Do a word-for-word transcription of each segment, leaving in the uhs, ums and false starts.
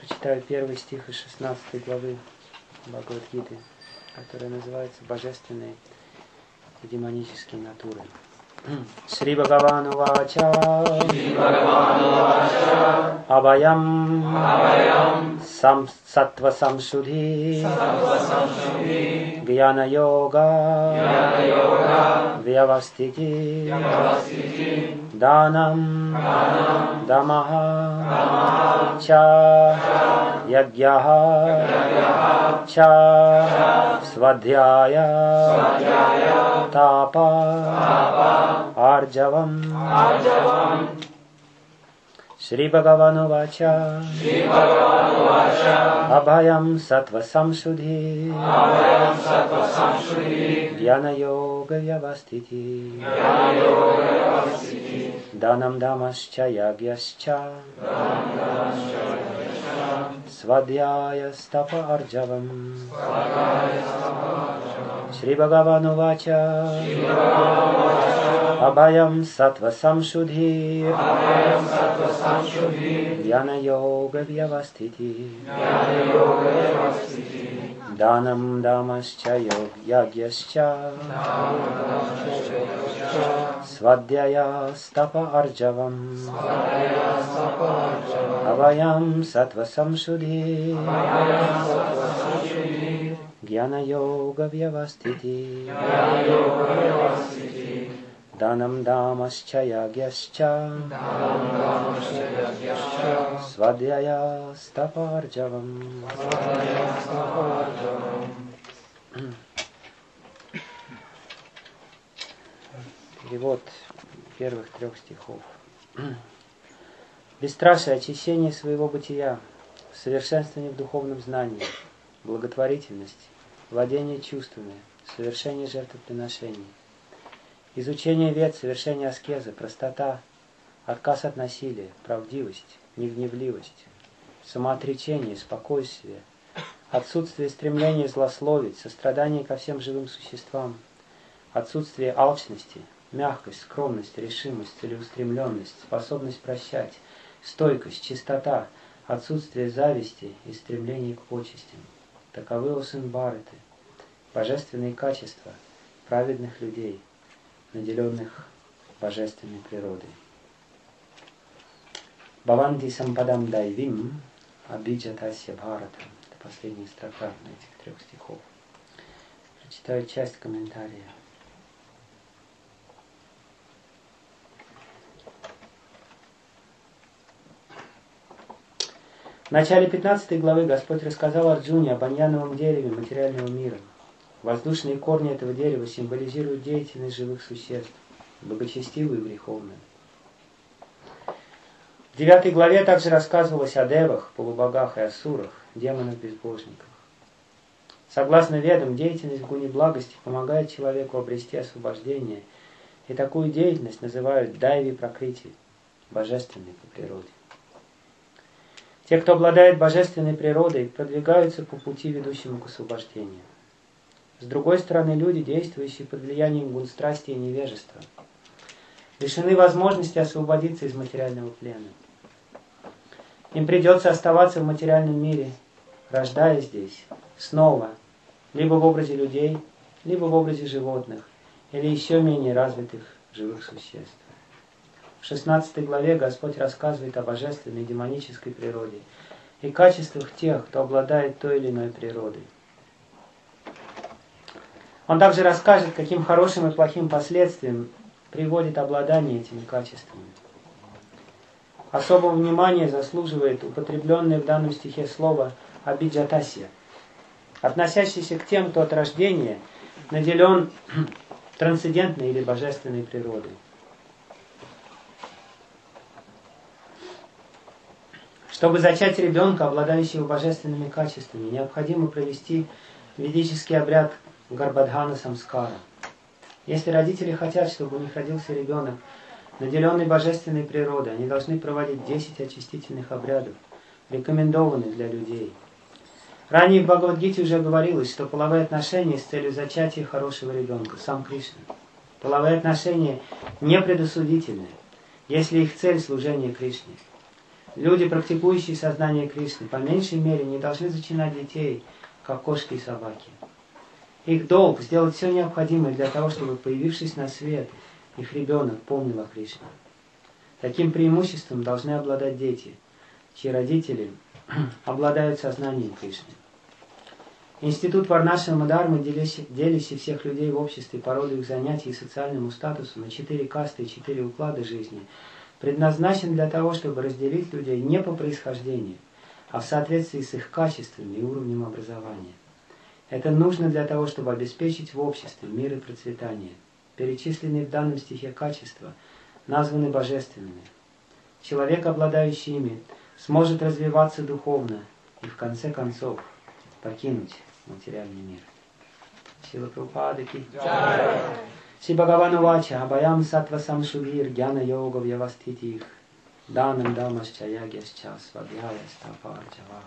Прочитаю первый стих из шестнадцатой главы Бхагавад-гиты, которая называется «Божественные и демонические натуры». Шри Бхагавану Вача Абаям Сам Саттва Самшудhi Гьяна Йога Вьявастити Данам Дамаха Ча Ягьяха Ча Свадhyая Тапа Арджавам Шри Бхагавану Вача Абхаям Саттва Самшудhi Гьяна Йога Вьявастити Данам Дамасча Ягьясча Свадhyая Стапа Арджавам Шри Бхагавану Вача Абхаям Саттва Самшудhi Гьяна Йога Вьявастити Данам Дамасча Ягьясча Свадhyая Стапа Арджавам Абхаям Саттва Самшудhi Гьяна Йога Вьявастити Данам Дамасча Ягьясча Свадhyая Стапа Арджавам. Перевод первых трех стихов. Бесстрашие, очищение своего бытия, совершенствование в духовном знании, благотворительность, владение чувствами, совершение жертвоприношений, изучение вед, совершение аскезы, простота, отказ от насилия, правдивость, негневливость, самоотречение, спокойствие, отсутствие стремления злословить, сострадание ко всем живым существам, отсутствие алчности, мягкость, скромность, решимость, целеустремленность, способность прощать, стойкость, чистота, отсутствие зависти и стремления к почестям. Таковы, о сын Бхараты, божественные качества праведных людей, наделенных божественной природой. Бхаванти сампадам дайвим абиджатасья Бхарата. Это последняя строка на этих трех стихов. Прочитаю часть комментария. В начале пятнадцатой главы Господь рассказал Арджуне об баньяновом дереве материального мира. Воздушные корни этого дерева символизируют деятельность живых существ, благочестивую и греховную. В девятой главе также рассказывалось о девах, полубогах и асурах, демонах-безбожниках. Согласно ведам, деятельность в гуне благости помогает человеку обрести освобождение, и такую деятельность называют дайви пракрити, божественной по природе. Те, кто обладает божественной природой, продвигаются по пути, ведущему к освобождению. С другой стороны, люди, действующие под влиянием гун страсти и невежества, лишены возможности освободиться из материального плена. Им придется оставаться в материальном мире, рождаясь здесь, снова, либо в образе людей, либо в образе животных, или еще менее развитых живых существ. В шестнадцатой главе Господь рассказывает о божественной и демонической природе и качествах тех, кто обладает той или иной природой. Он также расскажет, каким хорошим и плохим последствиям приводит обладание этими качествами. Особого внимания заслуживает употребленное в данном стихе слово «абиджатасья», относящееся к тем, кто от рождения наделен трансцендентной или божественной природой. Чтобы зачать ребенка, обладающего божественными качествами, необходимо провести ведический обряд Гарбадхана Самскара. Если родители хотят, чтобы у них родился ребенок, наделенный божественной природой, они должны проводить десять очистительных обрядов, рекомендованных для людей. Ранее в Бхагавад-гите уже говорилось, что половые отношения с целью зачатия хорошего ребенка, сам Кришна. Половые отношения не предосудительны, если их цель служение Кришне. Люди, практикующие сознание Кришны, по меньшей мере не должны зачинать детей, как кошки и собаки. Их долг сделать все необходимое для того, чтобы, появившись на свет, их ребенок помнил о Кришне. Таким преимуществом должны обладать дети, чьи родители обладают сознанием Кришны. Институт Варнашрама Дхармы, делящий всех людей в обществе по роду их занятий и социальному статусу на четыре касты и четыре уклада жизни, предназначен для того, чтобы разделить людей не по происхождению, а в соответствии с их качествами и уровнем образования. Это нужно для того, чтобы обеспечить в обществе мир и процветание. Перечисленные в данном стихе качества названы божественными. Человек, обладающий ими, сможет развиваться духовно и в конце концов покинуть материальный мир. Шрила Прабхупада ки джай. Шри Бхагаван Увача Абаям Сатва Самшубхир Гьяна Йога Вьяваститих Данам Дамасча Ягьясча Свабхяя Стапарджавах.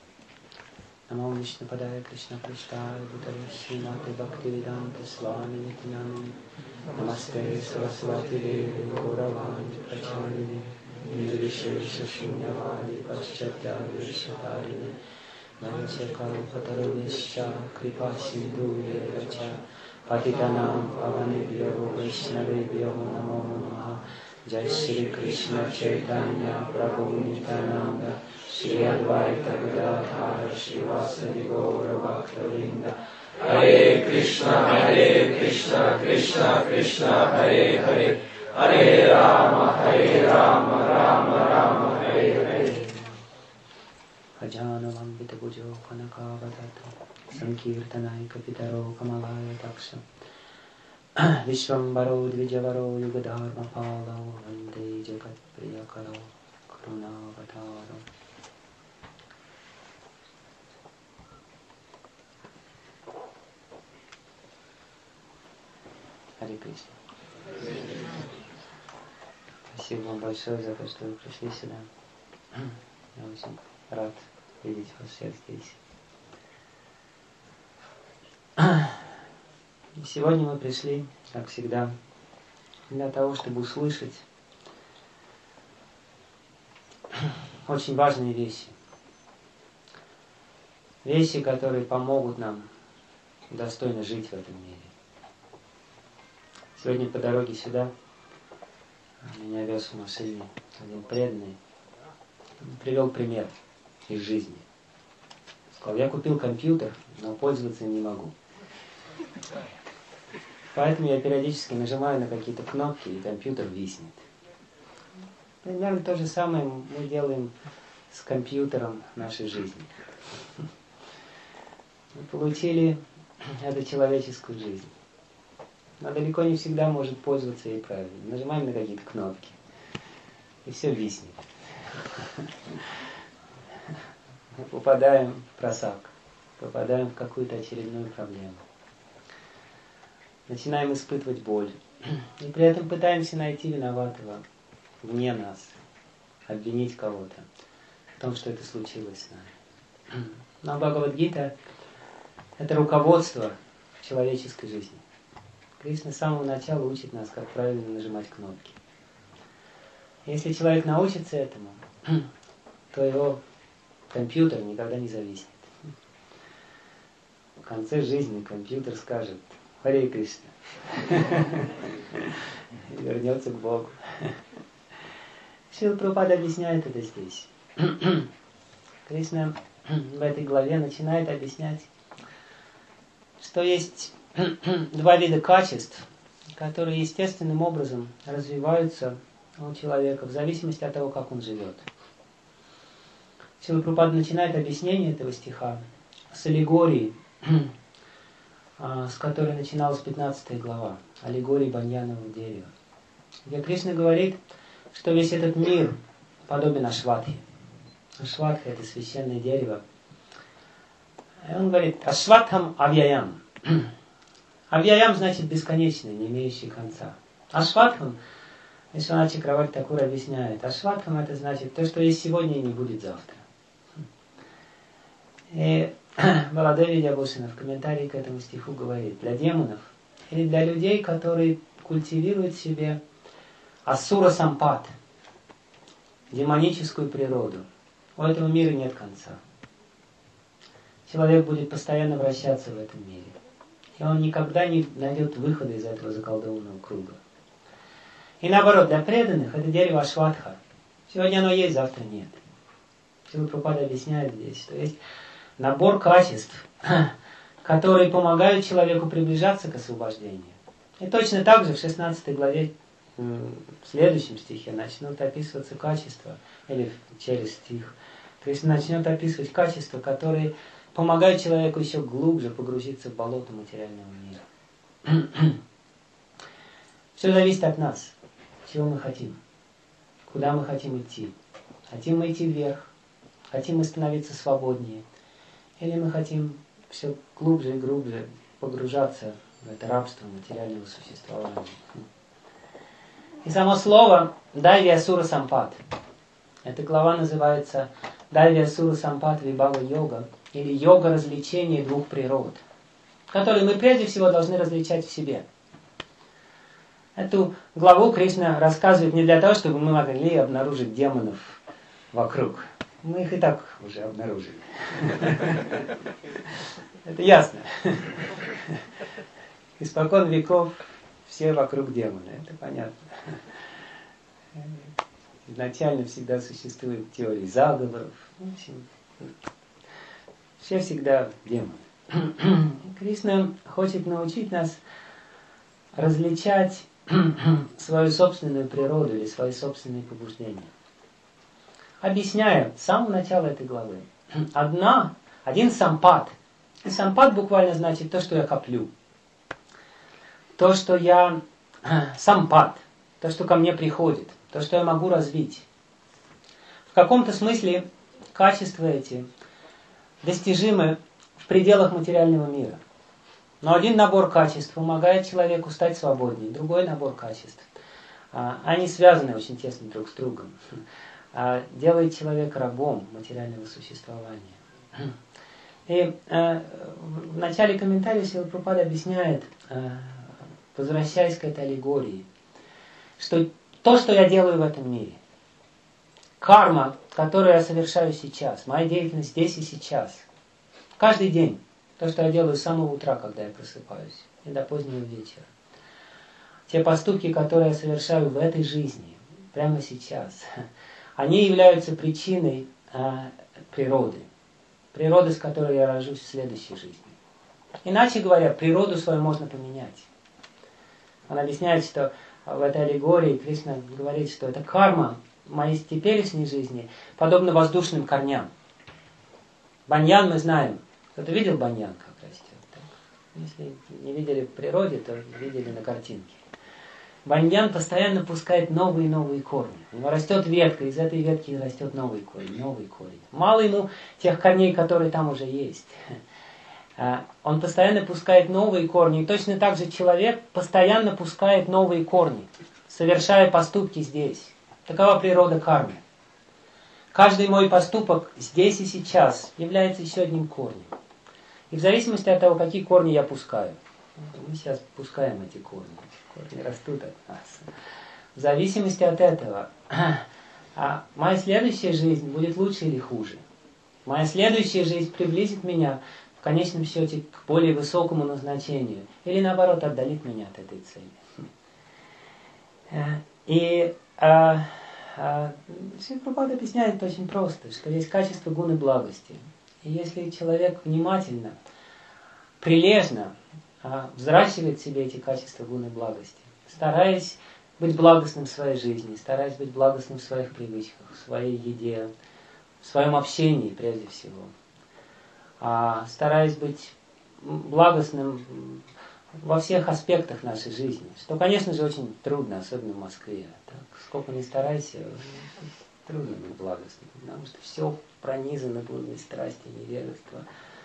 Намо Вишну Падая Кришна Приштая Бутаре Шримати Бхактивиданта Свами Нитянами Намасте Сарасвати Деви Гауравани Прачарини Нирвишеша Шуньявади Пашчатя Вишатарини Манча Карупатарвишча Крипа Синду Вирача Патитанам Паванебьо Вайшнавебьо Намо Намаха Джай Шри Кришна Чайтанья Прабху Нитянанда Шри Адвайта Гададхара Шривасади Гаура Бхактавринда Харе Кришна, Харе Кришна, Кришна Кришна, Харе Харе, Харе Рама, Харе Рама, Рама Рама, Харе Харе. Хаджана Вамбита Буджо Канакавадата Санкиртанай Капитаро Камалая Такша Вишвамбаро Двиджаваро Югадхарма Пало Ванде Джагат Приякаро Карунаватаро. Харе Кришна. Спасибо вам большое за то, что вы пришли сюда. Я очень рад видеть вас всех здесь. И сегодня мы пришли, как всегда, для того, чтобы услышать очень важные вещи. Вещи, которые помогут нам достойно жить в этом мире. Сегодня по дороге сюда меня вез в машине один преданный, привел пример из жизни. Сказал, я купил компьютер, но пользоваться не могу. Поэтому я периодически нажимаю на какие-то кнопки, и компьютер виснет. Примерно то же самое мы делаем с компьютером нашей жизни. Мы получили эту человеческую жизнь. Но далеко не всегда может пользоваться ей правильно. Нажимаем на какие-то кнопки, и все виснет. Мы попадаем в просак, попадаем в какую-то очередную проблему. Начинаем испытывать боль. И при этом пытаемся найти виноватого вне нас, обвинить кого-то в том, что это случилось с нами. Но Бхагавад-гита – это руководство в человеческой жизни. Кришна с самого начала учит нас, как правильно нажимать кнопки. Если человек научится этому, то его компьютер никогда не зависнет. В конце жизни компьютер скажет «Харе Кришна» и вернется к Богу. Шрила Прабхупада объясняет это здесь. Кришна в этой главе начинает объяснять, что есть два вида качеств, которые естественным образом развиваются у человека в зависимости от того, как он живет. Шрила Прабхупада начинает объяснение этого стиха с аллегории, с которой начиналась пятнадцатая глава, аллегории баньянового дерева, где Кришна говорит, что весь этот мир подобен Ашватхе. Ашватха – это священное дерево. И он говорит «Ашватхам авьяям». Авьяям значит бесконечный, не имеющий конца. Ашватхам, Вишванат Чакраварти Такур объясняет, Ашватхам это значит то, что есть сегодня и не будет завтра. И Баладева Видьябхушана в комментарии к этому стиху говорит, для демонов или для людей, которые культивируют в себе асура сампат, демоническую природу, у этого мира нет конца. Человек будет постоянно вращаться в этом мире. И он никогда не найдет выхода из этого заколдованного круга. И наоборот, для преданных это дерево Ашватха. Сегодня оно есть, завтра нет. Шрила Прабхупада объясняет здесь, что есть набор качеств, которые помогают человеку приближаться к освобождению. И точно так же в шестнадцатой главе, в следующем стихе, начнут описываться качества, или через стих, Кришна начнет описывать качества, которые помогают человеку еще глубже погрузиться в болото материального мира. Все зависит от нас, чего мы хотим, куда мы хотим идти. Хотим мы идти вверх, хотим мы становиться свободнее, или мы хотим все глубже и глубже погружаться в это рабство материального существования. И само слово «Дайвия Сура Сампат». Эта глава называется «Дайвия Сура Сампат Вибхава Йога» или «Йога развлечения двух природ», которые мы прежде всего должны различать в себе. Эту главу Кришна рассказывает не для того, чтобы мы могли обнаружить демонов вокруг. Мы их и так уже обнаружили. Это ясно. Испокон веков все вокруг демоны, это понятно. Изначально всегда существуют теории заговоров. В общем, все всегда демоны. Кришна хочет научить нас различать свою собственную природу или свои собственные побуждения. Объясняя с самого начала этой главы. Одна, один сампат. И сампат буквально значит то, что я коплю. То, что я... Сампат. То, что ко мне приходит. То, что я могу развить. В каком-то смысле качества эти достижимы в пределах материального мира. Но один набор качеств помогает человеку стать свободнее. Другой набор качеств. Они связаны очень тесно друг с другом. Делает человека рабом материального существования. И э, в начале комментария Шрила Прабхупада объясняет, э, возвращаясь к этой аллегории, что то, что я делаю в этом мире, карма, которую я совершаю сейчас, моя деятельность здесь и сейчас, каждый день, то, что я делаю с самого утра, когда я просыпаюсь, и до позднего вечера, те поступки, которые я совершаю в этой жизни, прямо сейчас, они являются причиной э, природы. Природы, с которой я рожусь в следующей жизни. Иначе говоря, природу свою можно поменять. Он объясняет, что в этой аллегории Кришна говорит, что это карма моей теперешней жизни подобна воздушным корням. Баньян мы знаем. Кто-то видел баньян, как растет? Так? Если не видели в природе, то видели на картинке. Баньян постоянно пускает новые и новые корни. У него растет ветка, из этой ветки растет новый корень, новый корень. Мало ему тех корней, которые там уже есть. Он постоянно пускает новые корни. И точно так же человек постоянно пускает новые корни, совершая поступки здесь. Такова природа кармы. Каждый мой поступок здесь и сейчас является еще одним корнем. И в зависимости от того, какие корни я пускаю, мы сейчас пускаем эти корни. Корни растут от нас. В зависимости от этого, а моя следующая жизнь будет лучше или хуже. Моя следующая жизнь приблизит меня в конечном счете к более высокому назначению. Или наоборот, отдалит меня от этой цели. И а, а, Шрила Прабхупада объясняет очень просто, что есть качество гуны благости. И если человек внимательно, прилежно взращивает в себе эти качества гуны благости, стараясь быть благостным в своей жизни, стараясь быть благостным в своих привычках, в своей еде, в своем общении прежде всего, стараясь быть благостным во всех аспектах нашей жизни, что, конечно же, очень трудно, особенно в Москве. Так, сколько ни старайся, трудно быть благостным, потому что все пронизано блудной страстью, невежества,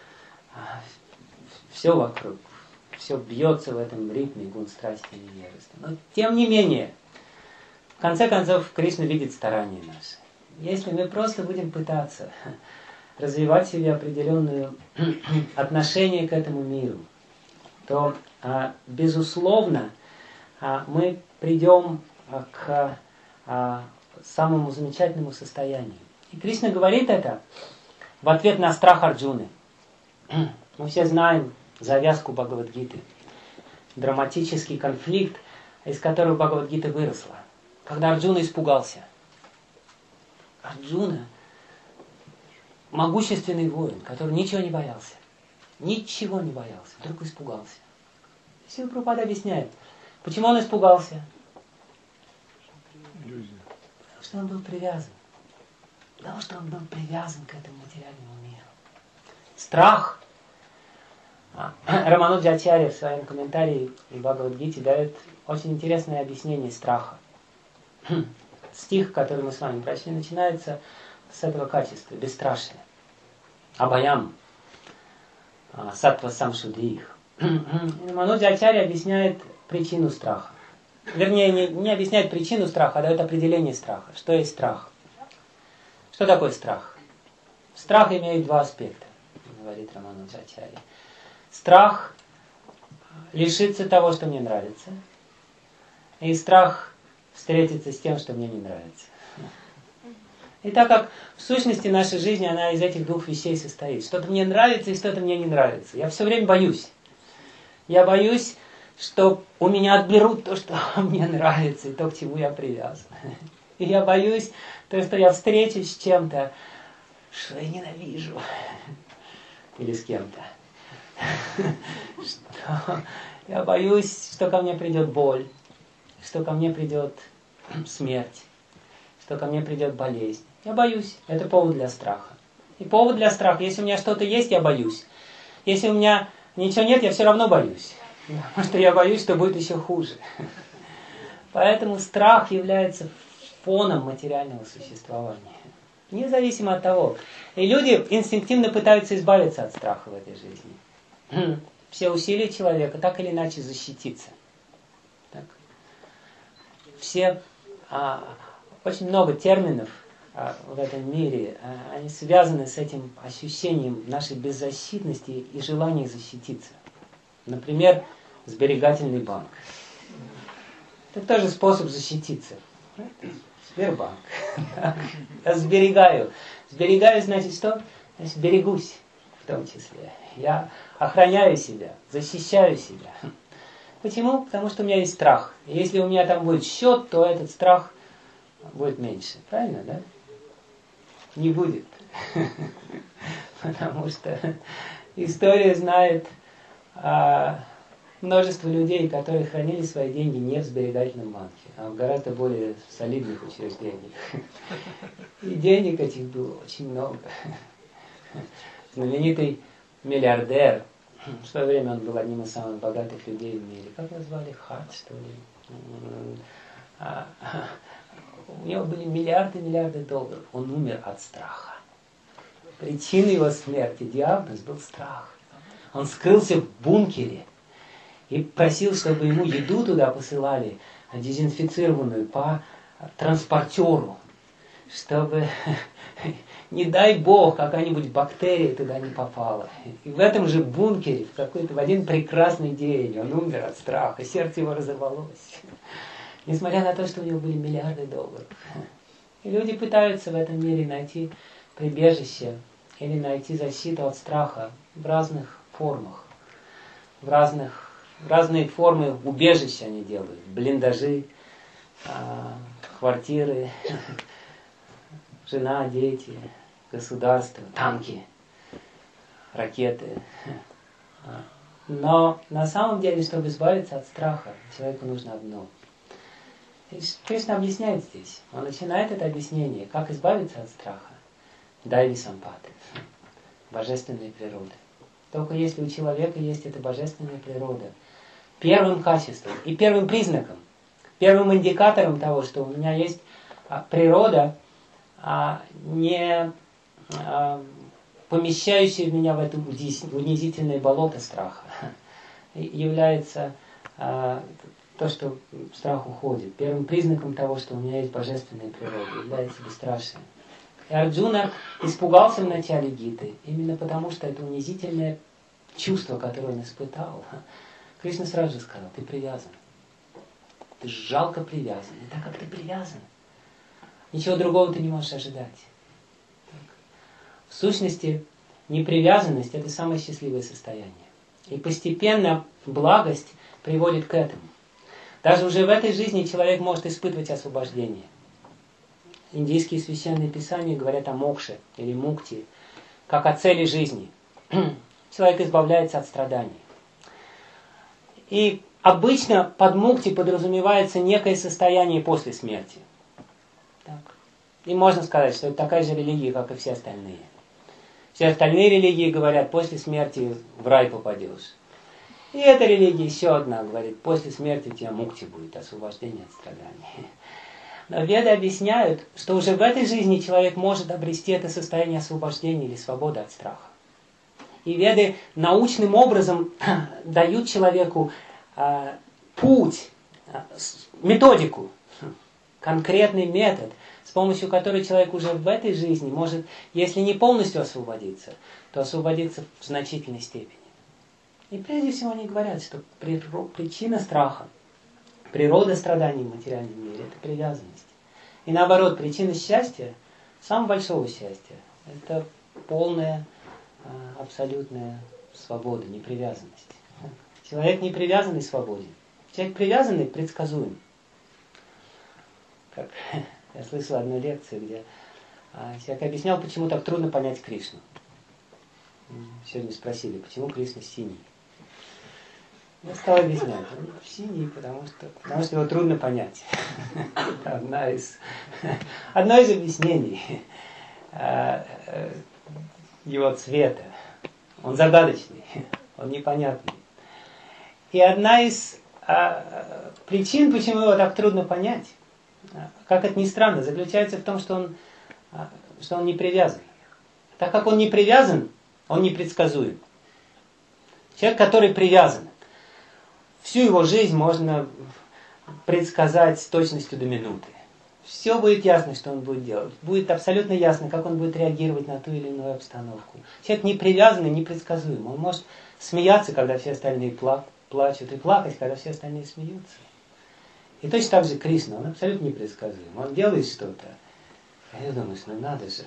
все вокруг. Все бьется в этом ритме гун страсти и невежества. Но тем не менее, в конце концов, Кришна видит старания наши. Если мы просто будем пытаться развивать в себе определенное отношение к этому миру, то, безусловно, мы придем к самому замечательному состоянию. И Кришна говорит это в ответ на страх Арджуны. Мы все знаем завязку Бхагавад-гиты. Драматический конфликт, из которого Бхагавад-гита выросла. Когда Арджуна испугался. Арджуна — могущественный воин, который ничего не боялся. Ничего не боялся. Вдруг испугался. Шрила Прабхупада объясняет, почему он испугался. Потому что он был привязан. Потому что он был привязан к этому материальному миру. Страх. Рамануджачарья в своем комментарии в Бхагавад-гите дает очень интересное объяснение страха. Стих, который мы с вами прочли, начинается с этого качества, бесстрашие. Абаям. Саттва самшудих. Рамануджачарья объясняет причину страха. Вернее, не, не объясняет причину страха, а дает определение страха. Что есть страх? Что такое страх? Страх имеет два аспекта, говорит Рамануджачарья. Страх лишиться того, что мне нравится, и страх встретиться с тем, что мне не нравится. И так как в сущности нашей жизни она из этих двух вещей состоит. Что-то мне нравится и что-то мне не нравится. Я все время боюсь. Я боюсь, что у меня отберут то, что мне нравится, и то, к чему я привязан. И я боюсь, то, что я встречусь с чем-то, что я ненавижу. Или с кем-то. Что я боюсь, что ко мне придет боль, что ко мне придет смерть, что ко мне придет болезнь. Я боюсь. Это повод для страха. И повод для страха. Если у меня что-то есть, я боюсь. Если у меня ничего нет, я все равно боюсь. Потому что я боюсь, что будет еще хуже. Поэтому страх является фоном материального существования. Независимо от того. И люди инстинктивно пытаются избавиться от страха в этой жизни. Все усилия человека так или иначе защититься. Так. Все, а, очень много терминов а, в этом мире, а, они связаны с этим ощущением нашей беззащитности и желания защититься. Например, сберегательный банк. Это тоже способ защититься. Сбербанк. Я сберегаю. Сберегаю значит что? Значит, берегусь в том числе. Я охраняю себя, защищаю себя. Почему? Потому что у меня есть страх. И если у меня там будет счет, то этот страх будет меньше. Правильно, да? Не будет. Потому что история знает а, множество людей, которые хранили свои деньги не в сберегательном банке, а в гораздо более солидных учреждениях. И денег этих было очень много. Знаменитый миллиардер, в свое время он был одним из самых богатых людей в мире. Как его звали? Харт, что ли? У него были миллиарды и миллиарды долларов. Он умер от страха. Причиной его смерти, диагноз, был страх. Он скрылся в бункере и просил, чтобы ему еду туда посылали, дезинфицированную по транспортеру, чтобы, не дай бог, какая-нибудь бактерия туда не попала. И в этом же бункере в какой-то в один прекрасный день он умер от страха, сердце его разорвалось. Несмотря на то, что у него были миллиарды долларов. И люди пытаются в этом мире найти прибежище или найти защиту от страха в разных формах. В разных, в разные формы убежища они делают. Блиндажи, квартиры, жена, дети, государство, танки, ракеты. Но на самом деле, чтобы избавиться от страха, человеку нужно одно. И Кришна объясняет здесь. Он начинает это объяснение, как избавиться от страха. Дайви сампаты, божественная природа. Только если у человека есть эта божественная природа, первым качеством и первым признаком, первым индикатором того, что у меня есть природа, не помещающая меня в это унизительное болото страха, является то, что страх уходит. Первым признаком того, что у меня есть божественная природа, является бесстрашие. И Арджуна испугался в начале гиты, именно потому, что это унизительное чувство, которое он испытал. Кришна сразу же сказал: ты привязан. Ты жалко привязан. И так как ты привязан, Ничего другого ты не можешь ожидать. В сущности, непривязанность – это самое счастливое состояние. И постепенно благость приводит к этому. Даже уже в этой жизни человек может испытывать освобождение. Индийские священные писания говорят о мокше или мукти, как о цели жизни. Человек избавляется от страданий. И обычно под мукти подразумевается некое состояние после смерти. Так. И можно сказать, что это такая же религия, как и все остальные. Все остальные религии говорят, после смерти в рай попадешь. И эта религия еще одна говорит, после смерти у тебя мукти будет, освобождение от страданий. Но веды объясняют, что уже в этой жизни человек может обрести это состояние освобождения или свободы от страха. И веды научным образом дают человеку э, путь, э, методику, конкретный метод, с помощью которой человек уже в этой жизни может, если не полностью освободиться, то освободиться в значительной степени. И прежде всего они говорят, что причина страха, природа страданий в материальном мире – это привязанность. И наоборот, причина счастья, самого большого счастья – это полная, абсолютная свобода, непривязанность. Человек не привязанный свободен. Человек привязанный предсказуем. Как я слышал одну лекцию, где человек объяснял, почему так трудно понять Кришну. Сегодня спросили, почему Кришна синий. Я стал объяснять. Он синий, потому что, потому что его трудно понять. Одна из, одно из объяснений его цвета. Он загадочный, он непонятный. И одна из а, причин, почему его так трудно понять, как это ни странно, заключается в том, что он, что он не привязан. Так как он не привязан, он непредсказуем. Человек, который привязан, всю его жизнь можно предсказать с точностью до минуты. Все будет ясно, что он будет делать. Будет абсолютно ясно, как он будет реагировать на ту или иную обстановку. Человек не привязанный, непредсказуем. Он может смеяться, когда все остальные пла- плачут, и плакать, когда все остальные смеются. И точно так же Кришна, он абсолютно непредсказуем. Он делает что-то, а я думаю, ну надо же.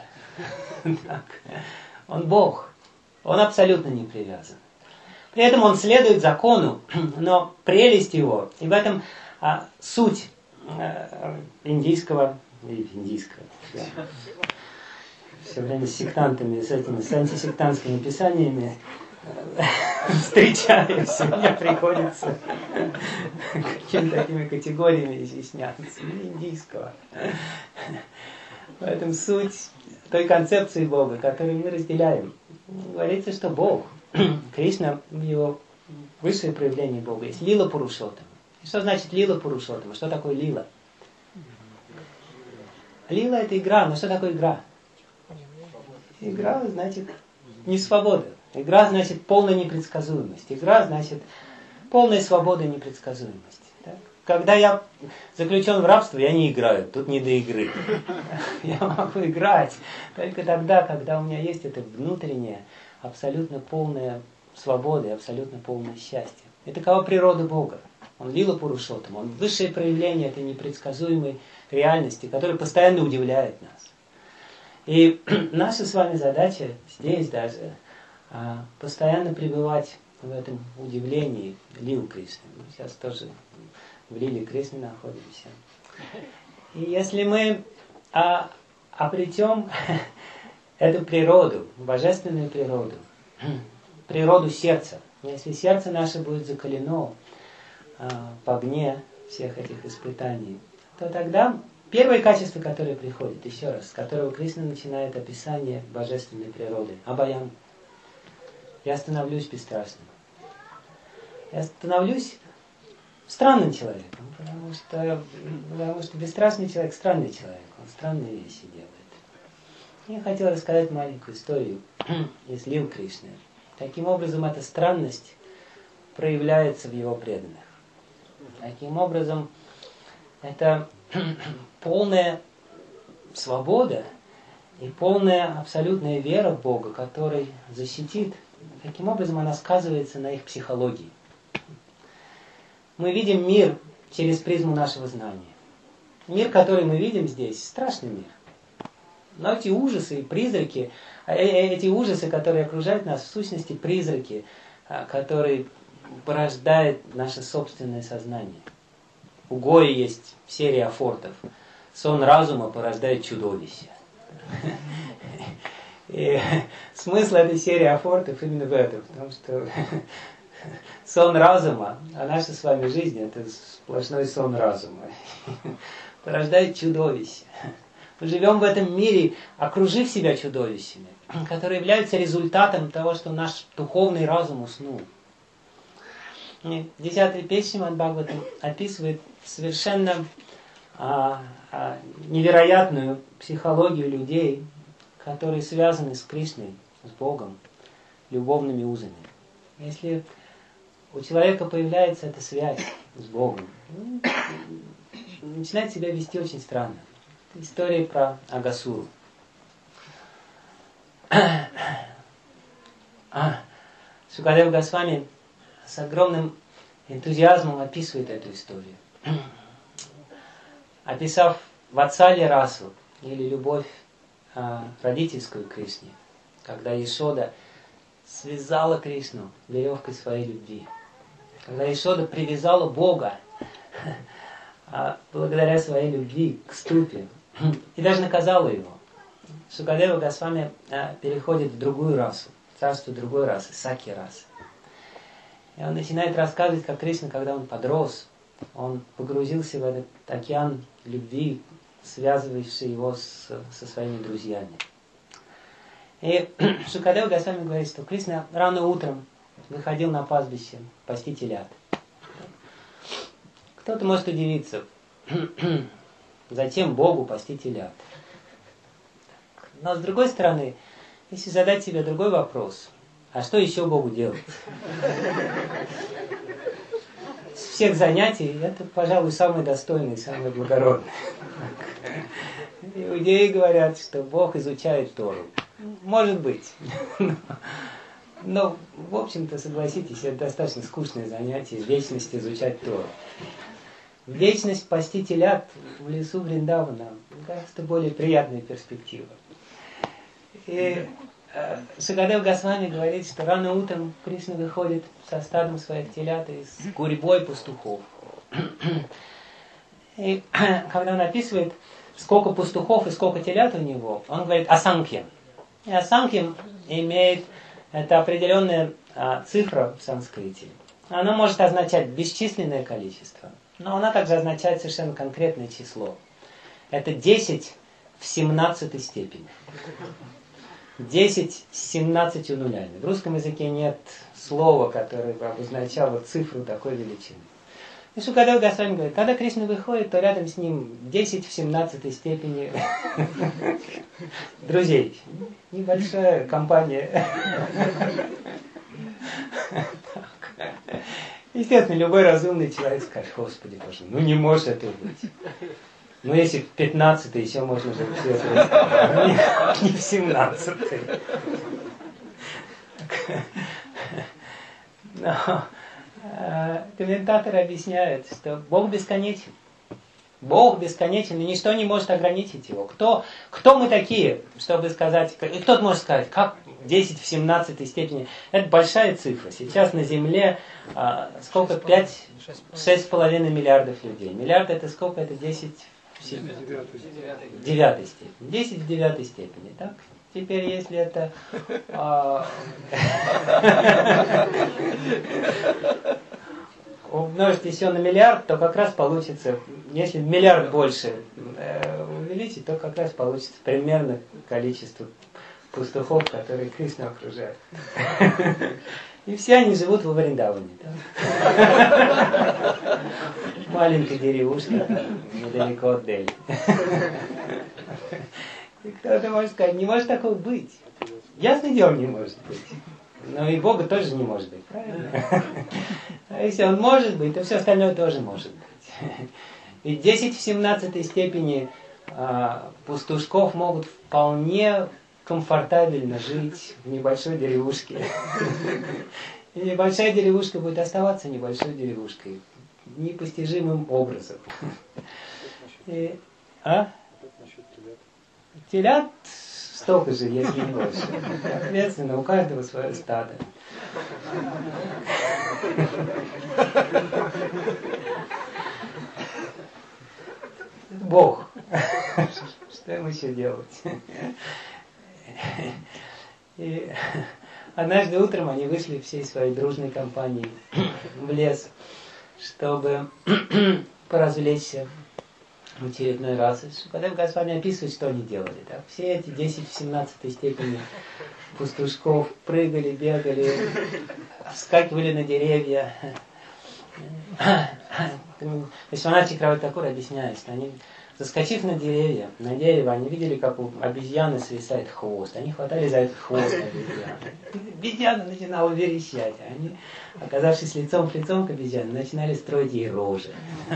Он Бог. Он абсолютно не привязан. При этом он следует закону, но прелесть его, и в этом а, суть а, индийского, индийского, да, все время с сектантами, с этими, с антисектантскими писаниями встречаюсь, мне приходится какими-то такими категориями изъясняться, индийского. Поэтому суть той концепции Бога, которую мы разделяем, говорится, что Бог, Кришна, его высшее проявление Бога есть лила пурушоттама. И что значит лила пурушоттама? Что такое лила? Лила это игра, но что такое игра? Игра значит не свобода. Игра значит полная непредсказуемость. Игра значит полная свобода и непредсказуемость. Так? Когда я заключен в рабство, я не играю. Тут не до игры. Я могу играть только тогда, когда у меня есть это внутреннее, абсолютно полная свобода и абсолютно полное счастье. И такова природа Бога. Он лила пурушоттама. Он высшее проявление этой непредсказуемой реальности, которая постоянно удивляет нас. И наша с вами задача здесь даже постоянно пребывать в этом удивлении лил Кришны. Мы сейчас тоже в лиле Кришны находимся. И если мы а, обретем эту природу, божественную природу, природу сердца, если сердце наше будет закалено а, в огне всех этих испытаний, то тогда первое качество, которое приходит, еще раз, с которого Кришна начинает описание божественной природы, абхаям. Я становлюсь бесстрастным. Я становлюсь странным человеком, потому что, потому что бесстрастный человек странный человек, он странные вещи делает. Я хотел рассказать маленькую историю из лил Кришны. Таким образом, эта странность проявляется в его преданных. Таким образом, это полная свобода и полная абсолютная вера в Бога, который защитит. Таким образом, она сказывается на их психологии. Мы видим мир через призму нашего знания. Мир, который мы видим здесь, страшный мир. Но эти ужасы и призраки, эти ужасы, которые окружают нас, в сущности призраки, которые порождает наше собственное сознание. У Гои есть серия афортов. Сон разума порождает чудовище. И смысл этой серии афортов именно в этом, потому что сон разума, а наша с вами жизнь это сплошной сон разума, порождает чудовище. Мы живем в этом мире, окружив себя чудовищами, которые являются результатом того, что наш духовный разум уснул. Десятая песня Шримад Бхагаватам описывает совершенно а, а, невероятную психологию людей, которые связаны с Кришной, с Богом, любовными узами. Если у человека появляется эта связь с Богом, он начинает себя вести очень странно. Это история про Агасуру. Шукадева Госвами с огромным энтузиазмом описывает эту историю. Описав Ватсали расу, или любовь а, родительскую к Кришне, когда Ешода связала Кришну веревкой своей любви, когда Ешода привязала Бога а, благодаря своей любви к ступе и даже наказала его. Шукадева Госвами а, переходит в другую расу, царство другой расы, Саки расы. И он начинает рассказывать, как Кришна, когда он подрос, он погрузился в этот океан любви, связывавший его с, со своими друзьями. И Шукадева Госвами говорит, что Кришна рано утром выходил на пастбище пасти телят. Кто-то может удивиться, зачем Богу пасти телят? Но с другой стороны, если задать себе другой вопрос, а что еще Богу делать? Из всех занятий это, пожалуй, самое достойное, самое благородное. Иудеи говорят, что Бог изучает Тору. Может быть. Но, в общем-то, согласитесь, это достаточно скучное занятие, в вечности изучать Тору. В вечность пасти телят в лесу Вриндавана гораздо более приятная перспектива. И Шукадева Госвами говорит, что рано утром Кришна выходит со стадом своих телят и с гурьбой пастухов. И когда он описывает, сколько пастухов и сколько телят у него, он говорит асанкьям. И асанкьям имеет, это определенная а, цифра в санскрите. Она может означать бесчисленное количество, но она также означает совершенно конкретное число. Это десять в семнадцатой степени. десять с семнадцатью нулями. В русском языке нет слова, которое бы обозначало цифру такой величины. И Шукадева Госвами говорит, когда Кришна выходит, то рядом с ним десять в семнадцатой степени друзей. Небольшая компания. Естественно, любой разумный человек скажет, Господи Боже, ну не может это быть. Ну, если в пятнадцатой еще можно было все это рассказать, не в семнадцатой. Но э, комментаторы объясняют, что Бог бесконечен. Бог бесконечен, и ничто не может ограничить его. Кто, кто мы такие, чтобы сказать, и кто-то может сказать, как десять в семнадцатой степени, это большая цифра. Сейчас на Земле э, сколько? пять, шесть с половиной миллиардов людей. Миллиард это сколько? Это десять в девятой степени. десять в девятой степени, так? Теперь, если это а, умножить еще на миллиард, то как раз получится, если миллиард больше э, увеличить, то как раз получится примерно количество пастухов, которые Кришну окружают. И все они живут во Вриндаване. Да? Маленькая деревушка, недалеко от Дели. И кто-то может сказать, не может такого быть. Ясное дело, не может быть. Но и Бога тоже не может быть, правильно? А если Он может быть, то все остальное тоже может быть. Ведь десять в семнадцатой степени а, пастушков могут вполне комфортабельно жить в небольшой деревушке. И небольшая деревушка будет оставаться небольшой деревушкой. Непостижимым образом. И, а? Телят столько же, если не больше. Соответственно, у каждого свое стадо. Бог. Что ему еще делать? И однажды утром они вышли всей своей дружной компанией в лес, чтобы поразвлечься в очередной раз. Когда Госвами описывает, что они делали. Так? Все эти десять в семнадцатой степени пастушков прыгали, бегали, вскакивали на деревья. Вишванат Чакраварти Такур объясняет, что они, заскочив на деревья, на дерево, они видели, как у обезьяны свисает хвост. Они хватали за этот хвост обезьяны. Обезьяна начинала верещать. А они, оказавшись лицом к лицом к обезьяне, начинали строить ей рожи.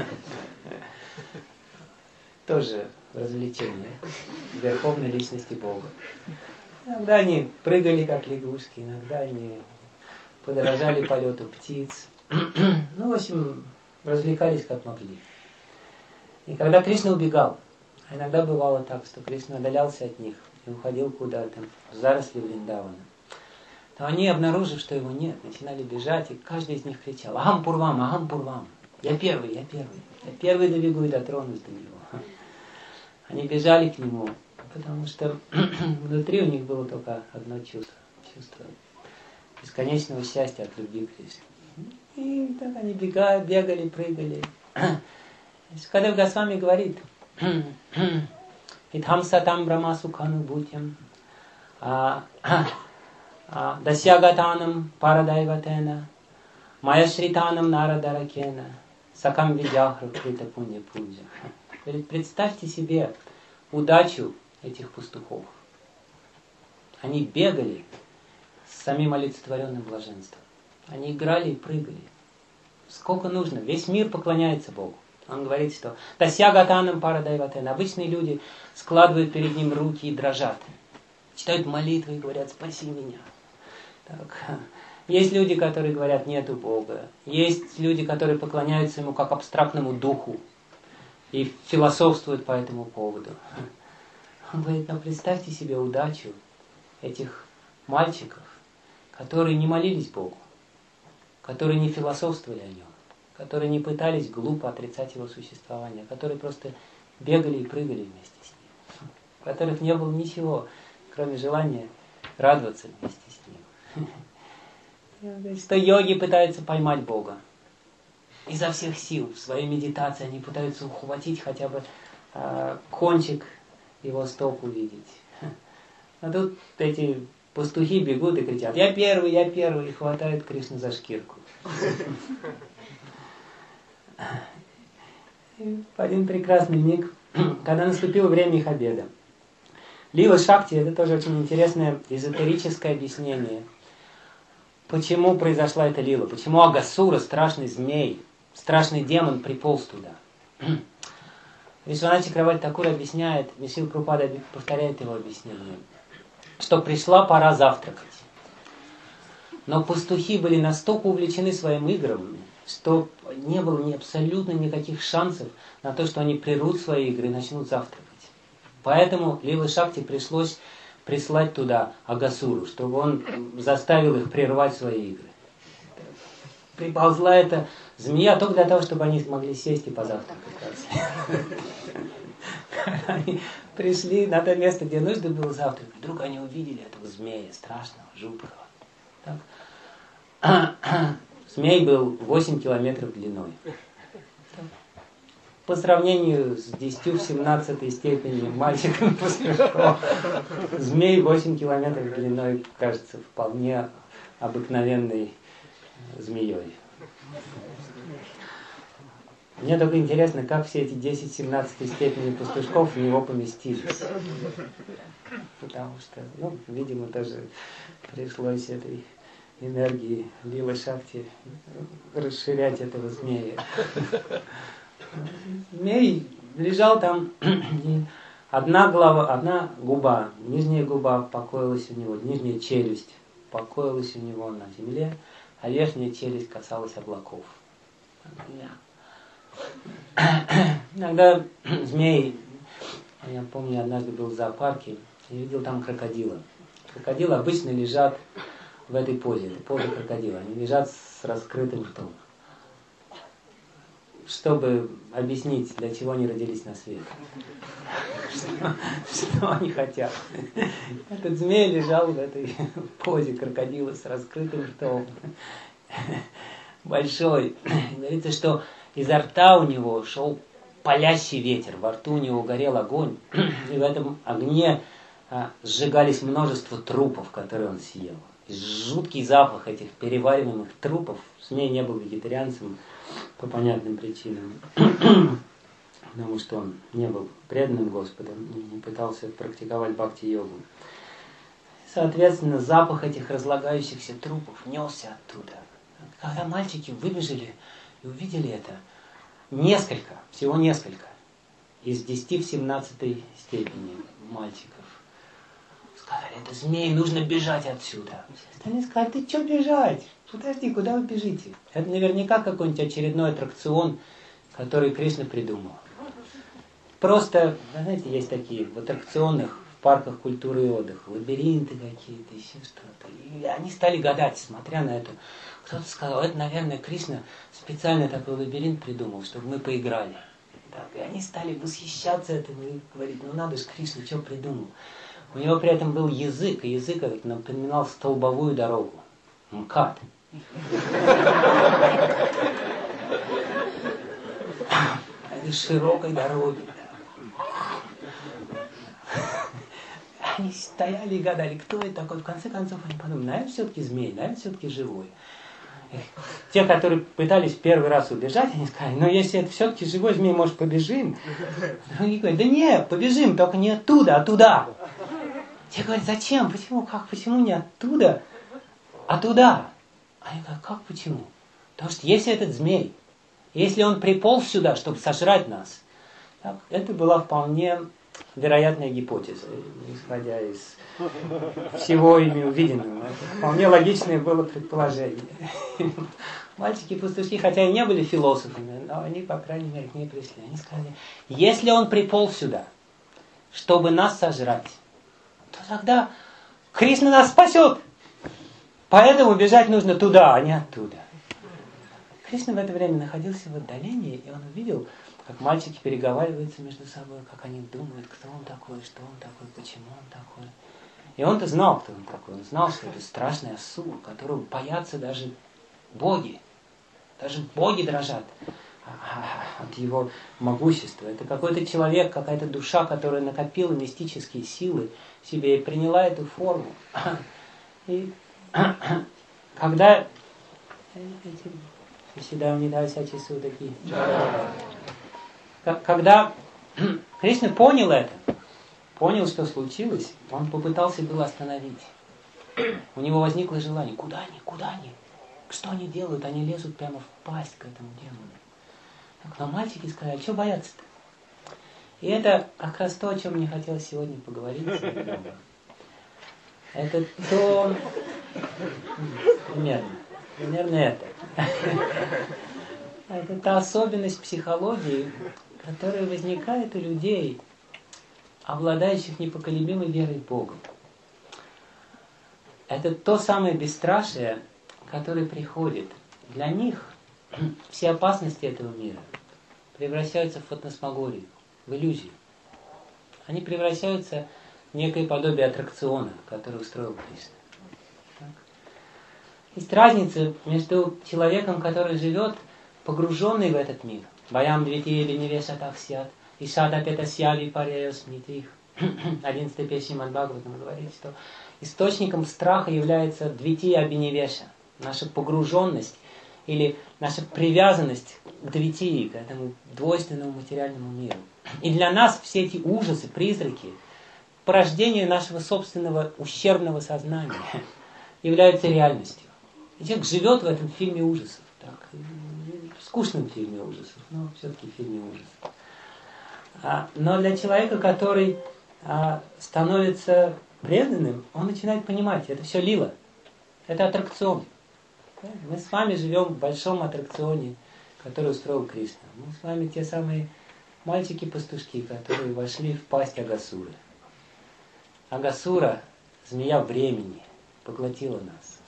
Тоже развлечение верховной личности Бога. Иногда они прыгали, как лягушки, иногда они подражали полету птиц. Ну, в общем, развлекались как могли. И когда Кришна убегал, а иногда бывало так, что Кришна удалялся от них и уходил куда-то, в заросли Вриндавана, то они, обнаружив, что его нет, начинали бежать, и каждый из них кричал: «Ахам Пурвам, Ахам Пурвам! Я первый, я первый! Я первый добегу и дотронусь до него!» Они бежали к нему, потому что внутри у них было только одно чувство, чувство бесконечного счастья от любви к Кришне. И так они бегали, бегали, прыгали. Шукадев Госвами говорит: «Итхам сатам брама сукану бутям, дасьягатанам парадайватена, маяшританам нарадаракена, сакам видяхра крита пунья пунджа». Говорит, представьте себе удачу этих пастухов. Они бегали с самим олицетворенным блаженством. Они играли и прыгали. Сколько нужно? Весь мир поклоняется Богу. Он говорит, что «Тасьягатанам парадайватен». Обычные люди складывают перед ним руки и дрожат. Читают молитвы и говорят: «Спаси меня». Так. Есть люди, которые говорят: «Нету Бога». Есть люди, которые поклоняются Ему как абстрактному духу и философствуют по этому поводу. Он говорит: «Ну, представьте себе удачу этих мальчиков, которые не молились Богу, которые не философствовали о Нем, которые не пытались глупо отрицать Его существование, которые просто бегали и прыгали вместе с Ним, у которых не было ничего, кроме желания радоваться вместе с Ним». Что йоги пытаются поймать Бога. Изо всех сил в своей медитации они пытаются ухватить хотя бы э, кончик Его стоп увидеть. А тут эти пастухи бегут и кричат: «Я первый, я первый», и хватают Кришну за шкирку. И в один прекрасный миг, когда наступило время их обеда, Лила Шакти — это тоже очень интересное эзотерическое объяснение. Почему произошла эта лила? Почему Агасура, страшный змей, страшный демон, приполз туда? Вишванат Чакраварти Такур объясняет, Шрила Прабхупада повторяет его объяснение, что пришла пора завтракать. Но пастухи были настолько увлечены своим играми, что не было ни абсолютно никаких шансов на то, что они прервут свои игры и начнут завтракать. Поэтому Лиле Шакти пришлось прислать туда Агасуру, чтобы он заставил их прервать свои игры. Приползла эта змея только для того, чтобы они могли сесть и позавтракать. Они пришли на то место, где нужно было завтракать. Вдруг они увидели этого змея, страшного, жуткого. Так. Змей был восемь километров длиной. По сравнению с десятью в семнадцатой степени мальчиком пастушком, змей восемь километров длиной кажется вполне обыкновенной змеей. Мне только интересно, как все эти десять в семнадцатой степени пастушков в него поместились. Потому что, ну, видимо, тоже пришлось этой энергии Лилы Шакти расширять этого змея. Змей лежал там, и одна голова, одна губа, нижняя губа покоилась у него, нижняя челюсть покоилась у него на земле, а верхняя челюсть касалась облаков. Иногда змеи, я помню, однажды был в зоопарке, и видел там крокодила. Крокодилы обычно лежат в этой позе, это поза крокодила. Они лежат с раскрытым ртом. Чтобы объяснить, для чего они родились на свет. Что, что они хотят. Этот змей лежал в этой позе крокодила с раскрытым ртом. Большой. Говорится, что изо рта у него шел палящий ветер, во рту у него горел огонь, и в этом огне а, сжигались множество трупов, которые он съел. И жуткий запах этих перевариваемых трупов. Змей не был вегетарианцем по понятным причинам, потому что он не был преданным Господом и не пытался практиковать бхакти-йогу. Соответственно, запах этих разлагающихся трупов несся оттуда. Когда мальчики выбежали и увидели это, несколько, всего несколько, из десяти в семнадцатой степени мальчиков сказали: это змей, нужно бежать отсюда. Остальные сказали: ты что бежать? Подожди, куда вы бежите? Это наверняка какой-нибудь очередной аттракцион, который Кришна придумал. Просто, знаете, есть такие в аттракционах, в парках культуры и отдыха, лабиринты какие-то, еще что-то. И они стали гадать, смотря на это. Кто-то сказал: это, наверное, Кришна специально такой лабиринт придумал, чтобы мы поиграли. Так, и они стали восхищаться этим и говорить: ну надо же, Кришна, что придумал? У него при этом был язык, и язык этот напоминал столбовую дорогу. МКАД. Этой широкой дороги. Они стояли и гадали, кто это такой. В конце концов они подумали: наверное, все-таки змей, наверное, все-таки живой. Те, которые пытались первый раз убежать, они сказали: ну если это все-таки живой змей, может, побежим? Они говорят: да нет, побежим, только не оттуда, а туда. Те говорят: зачем, почему, как, почему не оттуда, а туда? Они говорят: как, почему? Потому что если этот змей, если он приполз сюда, чтобы сожрать нас, так, это была вполне вероятная гипотеза, исходя из всего ими увиденного. Это вполне логичное было предположение. Мальчики-пастушки, хотя и не были философами, но они, по крайней мере, к ней пришли. Они сказали: если он приполз сюда, чтобы нас сожрать, то тогда Кришна нас спасет. Поэтому бежать нужно туда, а не оттуда. Кришна в это время находился в отдалении, и он увидел, как мальчики переговариваются между собой, как они думают, кто он такой, что он такой, почему он такой. И он-то знал, кто он такой. Он знал, что это страшный асур, которого боятся даже боги. Даже боги дрожат от его могущества. Это какой-то человек, какая-то душа, которая накопила мистические силы в себе и приняла эту форму. И когда когда Кришна понял это, понял, что случилось, он попытался было остановить. У него возникло желание: куда они, куда они? Что они делают? Они лезут прямо в пасть к этому демону. Так, но мальчики сказали: а что бояться-то? И это как раз то, о чем мне хотелось сегодня поговорить. Это то... Примерно. Примерно это. Это та особенность психологии, которая возникает у людей, обладающих непоколебимой верой в Бога. Это то самое бесстрашие, которое приходит. Для них все опасности этого мира превращаются в фантасмагорию, в иллюзию. Они превращаются в некое подобие аттракциона, который устроил Кришна. Так. Есть разница между человеком, который живет, погруженный в этот мир. Баям двити беневеша таксят, и шада петасьяви пареос митрих. Одиннадцатая песня Мадбхагаватам говорит, что источником страха является двити абиневеша, наша погруженность или наша привязанность к двити, к этому двойственному материальному миру. И для нас все эти ужасы, призраки, порождение нашего собственного ущербного сознания являются реальностью. И человек живет в этом фильме ужасов. Так, в скучном фильме ужасов, но все-таки в фильме ужасов. А, но для человека, который а, становится преданным, он начинает понимать, это все лила, это аттракцион. Мы с вами живем в большом аттракционе который устроил Кришна. Мы с вами те самые мальчики-пастушки, которые вошли в пасть Агасуры. Агасура, змея времени, поглотила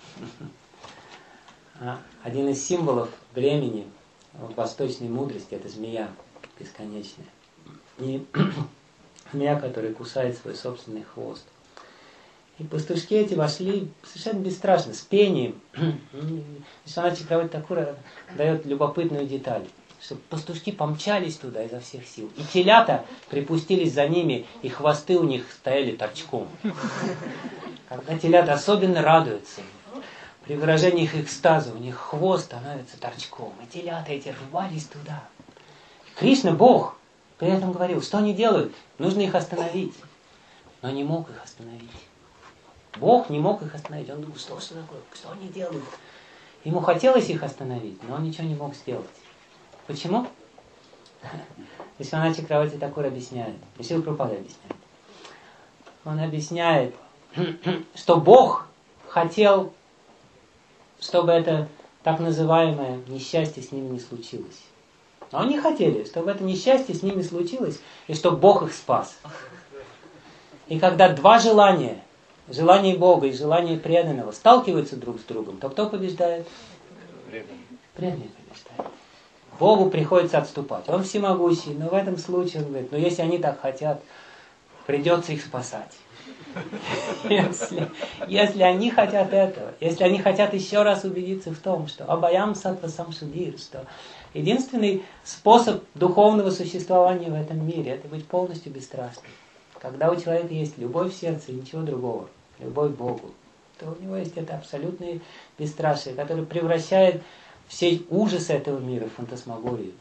нас. Один из символов времени в восточной мудрости — это змея бесконечная. И змея, которая кусает свой собственный хвост. И пастушки эти вошли совершенно бесстрашно, с пением. Вишванат Чакраварти Такур дает любопытную деталь, что пастушки помчались туда изо всех сил. И телята припустились за ними, и хвосты у них стояли торчком. Когда телята особенно радуются, при выражении их экстаза у них хвост становится торчком. И телята эти рвались туда. Кришна, Бог, при этом говорил, что они делают? Нужно их остановить. Но не мог их остановить. Бог не мог их остановить. Он думал, что, что такое? Что они делают? Ему хотелось их остановить, но он ничего не мог сделать. Почему? Вишванат Чакраварти Такур объясняет. И Шрила Прабхупада объясняет. Он объясняет, что Бог хотел, чтобы это так называемое несчастье с ними не случилось. Но они хотели, чтобы это несчастье с ними случилось, и чтобы Бог их спас. И когда два желания, желание Бога и желание преданного, сталкиваются друг с другом, то кто побеждает? Преданный. Преданный побеждает. Богу приходится отступать. Он всемогущий, но в этом случае он говорит, ну если они так хотят, придется их спасать. Если, если они хотят этого, если они хотят еще раз убедиться в том, что Абаям Саттва Самшудир, что единственный способ духовного существования в этом мире — это быть полностью бесстрастным. Когда у человека есть любовь в сердце и ничего другого, любовь к Богу, то у него есть это абсолютное бесстрашие, которое превращает все ужасы этого мира в фантасмагорию.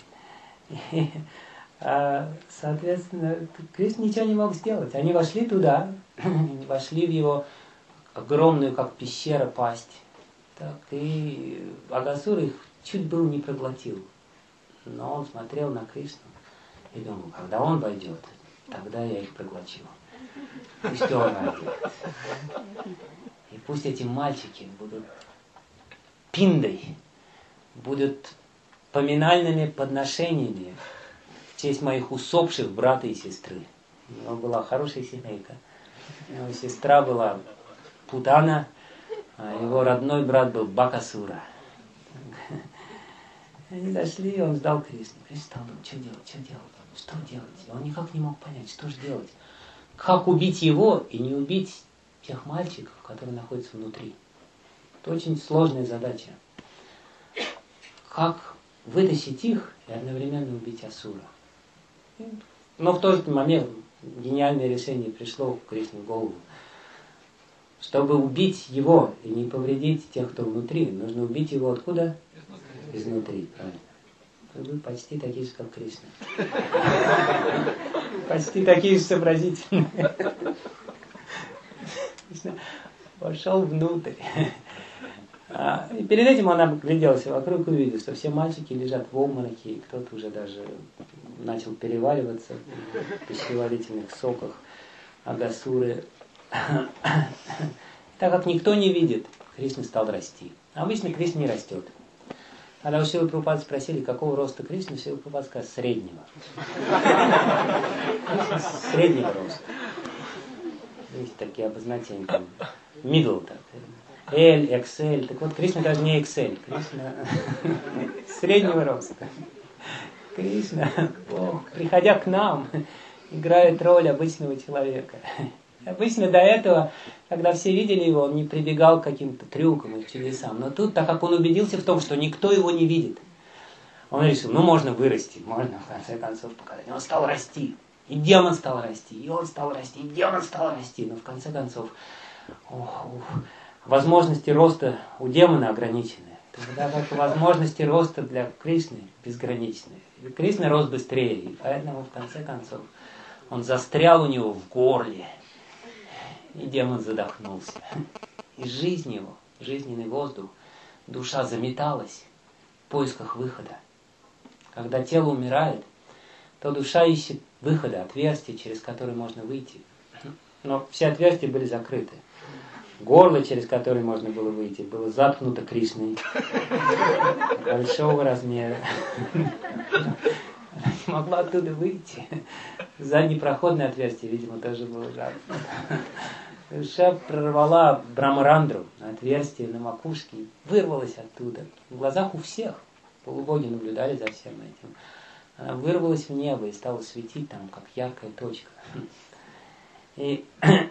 Соответственно, Кришна ничего не мог сделать. Они вошли туда, вошли в его огромную, как пещера, пасть. Так, и Агасура их чуть было не проглотил. Но он смотрел на Кришну и думал, когда он войдет, тогда я их проглочу. И что он войдет? И пусть эти мальчики будут пиндой, будут поминальными подношениями в честь моих усопших брата и сестры. У него была хорошая семейка. Его сестра была Путана, а его родной брат был Бакасура. Они зашли, и он ждал Кришну. Кришна стал думать, что делать, что делать, что делать. И он никак не мог понять, что же делать. Как убить его и не убить тех мальчиков, которые находятся внутри. Это очень сложная задача. Как вытащить их и одновременно убить Асура. Но в тот же момент гениальное решение пришло к Кришне в голову. Чтобы убить его и не повредить тех, кто внутри, нужно убить его откуда? Изнутри. Изнутри, правильно. Вы почти такие же, как Кришна. Почти такие же сообразительные. Вошел внутрь. И перед этим он огляделся вокруг и увидел, что все мальчики лежат в обмороке, и кто-то уже даже начал переваливаться в пищеварительных соках Агасуры. Так как никто не видит, Кришна стал расти. Обычно Кришна не растет. Когда у Шрилы Прабхупады спросили, какого роста Кришна, Шрила Прабхупада сказал, среднего. Среднего роста. Есть такие обозначения, там, middle, так, L, икс эль. Так вот, Кришна даже не икс эль. Кришна среднего роста. Кришна, Бог, приходя к нам, играет роль обычного человека. Обычно до этого, когда все видели его, он не прибегал к каким-то трюкам и чудесам. Но тут, так как он убедился в том, что никто его не видит, он решил, ну можно вырасти, можно в конце концов показать. И он стал расти. И демон стал расти, и он стал расти, и демон стал расти. Но в конце концов, ох, ох, возможности роста у демона ограничены. Тогда как возможности роста для Кришны безграничны. И Кришна рос быстрее, и поэтому в конце концов он застрял у него в горле. И демон задохнулся. И жизнь его, жизненный воздух, душа заметалась в поисках выхода. Когда тело умирает, то душа ищет выхода, отверстия, через которые можно выйти. Но все отверстия были закрыты. Горло, через которое можно было выйти, было заткнуто Кришной большого размера. Она не могла оттуда выйти. Заднепроходное отверстие, видимо, тоже было заткнуто. Душа прорвала Брамарандру, отверстие на макушке, и вырвалась оттуда. В глазах у всех, полубоги наблюдали за всем этим. Она вырвалась в небо и стала светить там, как яркая точка. И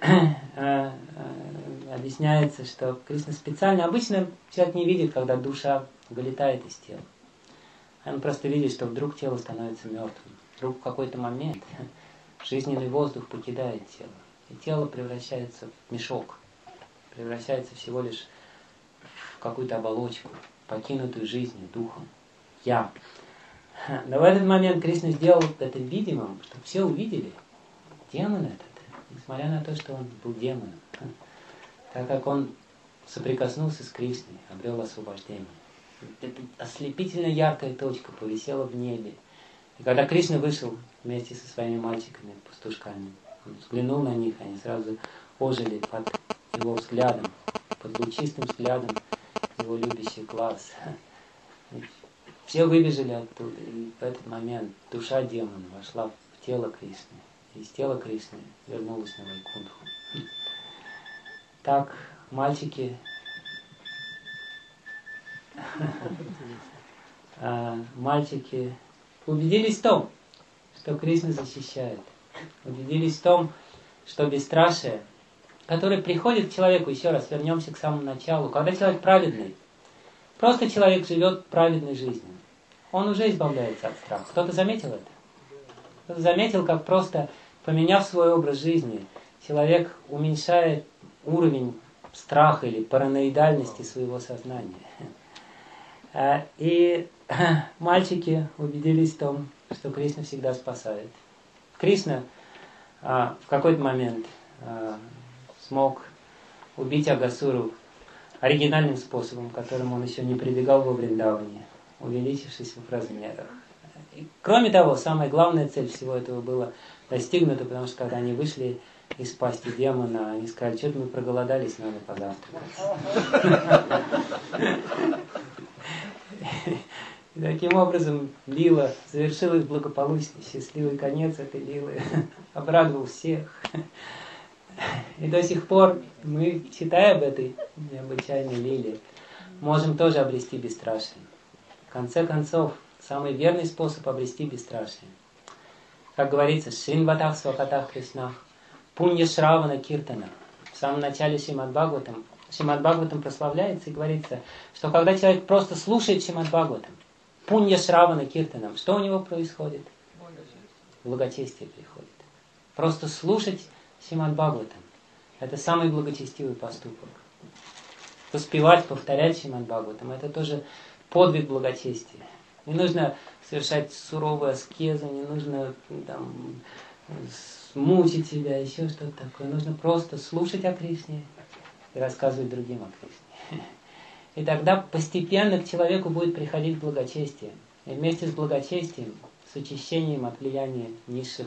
объясняется, что Кришна специально, обычно человек не видит, когда душа вылетает из тела. Он просто видит, что вдруг тело становится мертвым. Вдруг в какой-то момент жизненный воздух покидает тело. И тело превращается в мешок, превращается всего лишь в какую-то оболочку, покинутую жизнью, духом. Я. Но в этот момент Кришна сделал это видимым, чтобы все увидели. Демон этот, несмотря на то, что он был демоном, так как он соприкоснулся с Кришной, обрел освобождение. Эта ослепительно яркая точка повисела в небе. И когда Кришна вышел вместе со своими мальчиками, пастушками, он взглянул на них, они сразу ожили под его взглядом, под лучистым взглядом его любящих глаз. Все выбежали оттуда, и в этот момент душа демона вошла в тело Кришны. И из тела Кришны вернулась на Вайкунтху. Так мальчики мальчики убедились в том, что Кришна защищает. Убедились в том, что бесстрашие, которое приходит к человеку, еще раз вернемся к самому началу, когда человек праведный, просто человек живет праведной жизнью, он уже избавляется от страха. Кто-то заметил это? Кто-то заметил, как просто, поменяв свой образ жизни, человек уменьшает уровень страха или параноидальности своего сознания. И мальчики убедились в том, что Кришна всегда спасает. Кришна в какой-то момент смог убить Агасуру оригинальным способом, которым он еще не прибегал во Вриндаване, увеличившись в размерах. И, кроме того, самая главная цель всего этого была достигнута, потому что когда они вышли из пасти демона, они сказали: что-то мы проголодались, надо позавтракать. И таким образом лила завершилась благополучно, счастливый конец этой лилы обрадовал всех. И до сих пор мы, читая об этой необычайной лиле, можем тоже обрести бесстрашие. В конце концов, самый верный способ обрести бесстрашие, как говорится, Шринватах Свакатах Кришнах, Пунья Шравана Киртана. В самом начале Шримад Бхагаватам, Шримад Бхагаватам прославляется и говорится, что когда человек просто слушает Шримад Бхагаватам, Пунья Шравана Киртанам, что у него происходит? Благочестие приходит. Просто слушать Шримад Бхагаватам — это самый благочестивый поступок. Поспевать, повторять Шримад Бхагаватам — это тоже подвиг благочестия. Не нужно совершать суровую аскезу, не нужно там мучить себя, еще что-то такое. Нужно просто слушать о Кришне и рассказывать другим о Кришне. И тогда постепенно к человеку будет приходить благочестие. И вместе с благочестием, с очищением от влияния низших,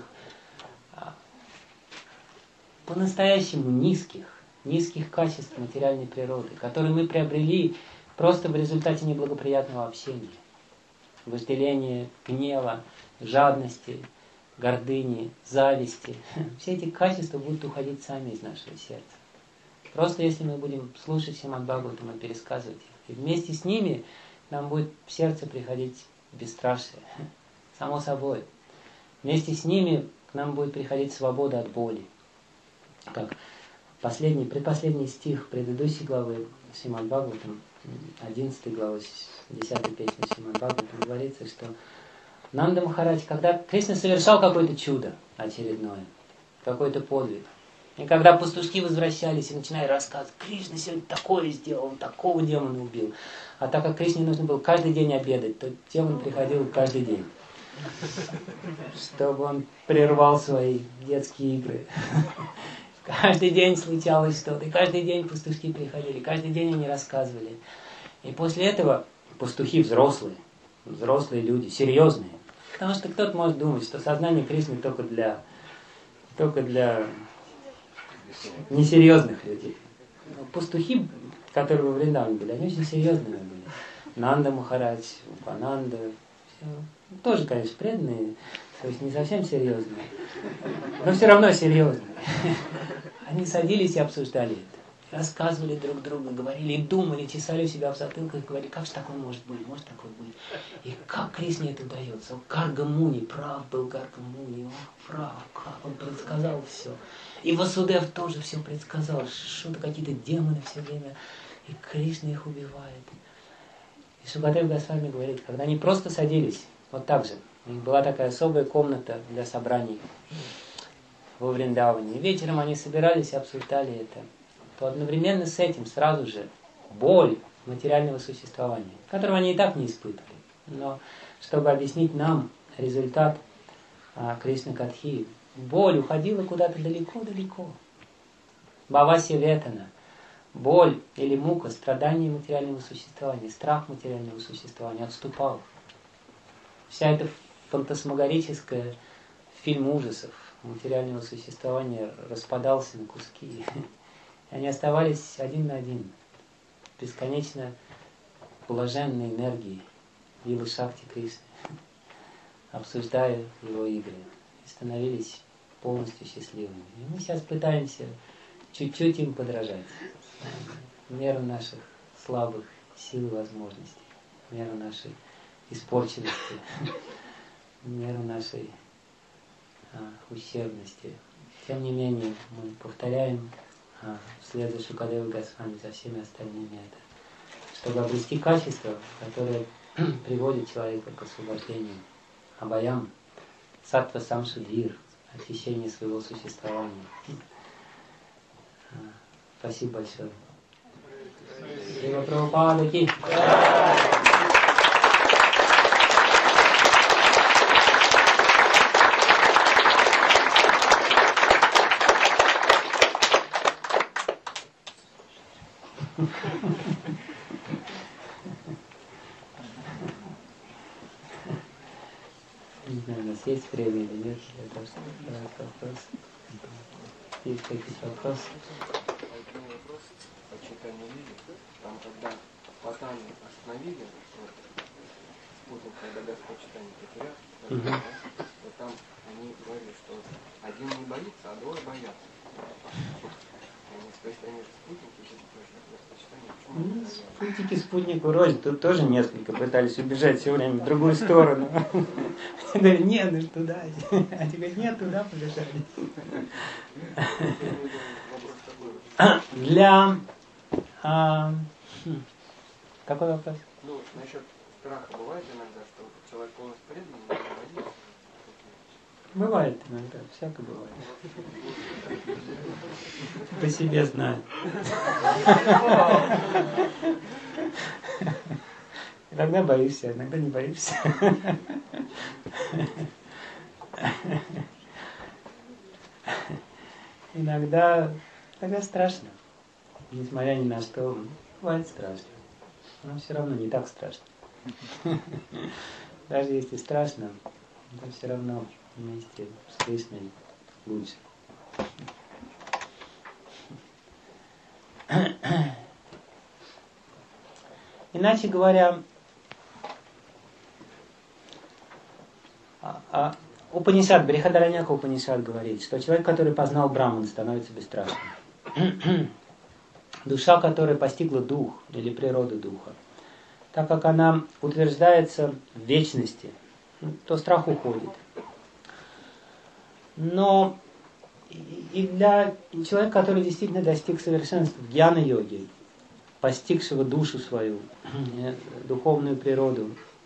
по-настоящему низких, низких качеств материальной природы, которые мы приобрели просто в результате неблагоприятного общения. Вожделения, гнева, жадности, гордыни, зависти. Все эти качества будут уходить сами из нашего сердца. Просто если мы будем слушать Шримад Бхагаватам и пересказывать их, и вместе с ними нам будет в сердце приходить бесстрашие, само собой. Вместе с ними к нам будет приходить свобода от боли. Как последний, предпоследний стих предыдущей главы Шримад Бхагаватам, одиннадцатой главы, десятой песни Шримад Бхагаватам, говорится, что Нанда Махарадж, когда Кришна совершал какое-то чудо очередное, какой-то подвиг, и когда пастушки возвращались и начинали рассказывать: Кришна сегодня такое сделал, он такого демона убил. А так как Кришне нужно было каждый день обедать, то демон приходил каждый день, чтобы он прервал свои детские игры. Каждый день случалось что-то, и каждый день пастушки приходили, каждый день они рассказывали. И после этого пастухи взрослые, взрослые люди, серьезные. Потому что кто-то может думать, что сознание Кришны только для, только для несерьезных людей. пастухи, которые во Вриндаване были, они очень серьезными были. Нанда Махарадж, Упананда, все. Тоже, конечно, преданные, то есть не совсем серьезные, но все равно серьезные. Они садились и обсуждали это. Рассказывали друг другу, говорили, и думали, чесали себя в затылках, говорили, как же такое может быть, может такое быть. И как Кришне это удается? Гарга Муни, прав был Гарга Муни, ох, прав, как он предсказал все. И Васудев тоже все предсказал, что-то какие-то демоны все время, и Кришна их убивает. И Шукадев Госвами говорит, когда они просто садились, вот так же, у них была такая особая комната для собраний во Вриндаване, и вечером они собирались и обсуждали это, то одновременно с этим сразу же боль материального существования, которого они и так не испытывали. Но чтобы объяснить нам результат а, Кришна Катхи, боль уходила куда-то далеко-далеко. Бхавасья Ветана, боль или мука, страдание материального существования, страх материального существования отступал. Вся эта фантасмагорическая фильм ужасов материального существования распадался на куски. И они оставались один на один, бесконечно блаженной энергией Вилы Шакти Кришны, обсуждая его игры, и становились полностью счастливыми. И мы сейчас пытаемся чуть-чуть им подражать, в меру наших слабых сил и возможностей, в меру нашей испорченности, в меру нашей а, ущербности. Тем не менее, мы повторяем а, вслед за Шукадевой Госвами, за всеми остальными это, чтобы обрести качество, которое приводит человека к освобождению. Абаям, саттва самшудхир, очищение своего существования. А, спасибо большое. Шрила Прабхупада ки. Не знаю, у нас есть время или нет для того, чтобы задать вопрос. Есть какие-то вопросы? Один вопрос по читанию Лили. Там, когда Патани остановили, вот, спутник, когда Господь читание потерял, Угу. вот там они говорили, что один не боится, а двое боятся. Они, то есть они же спутники, Господь читание. Почему они Ну, боятся? спутники спутнику рознь. Тут тоже несколько пытались убежать все время в другую сторону. Они говорят, нет, ну туда. А те говорят, нет, туда побежали. Вопрос такой. Для... а, хм, какой вопрос? Ну, насчет страха бывает иногда, что человек полностью предан, но не боится. Бывает иногда, всякое бывает. По себе знаю. Иногда боишься, иногда не боишься. Иногда, иногда страшно. Несмотря ни на что, бывает страшно. Но все равно не так страшно. Даже если страшно, то все равно вместе с Кришной лучше. Иначе говоря, а, Упанишад, Брихадараньяка Упанишад говорит, что человек, который познал Браман, становится бесстрашным. Душа, которая постигла дух или природу духа, так как она утверждается в вечности, то страх уходит. Но и для человека, который действительно достиг совершенства в гьяна-йоге, постигшего душу свою, духовную природу,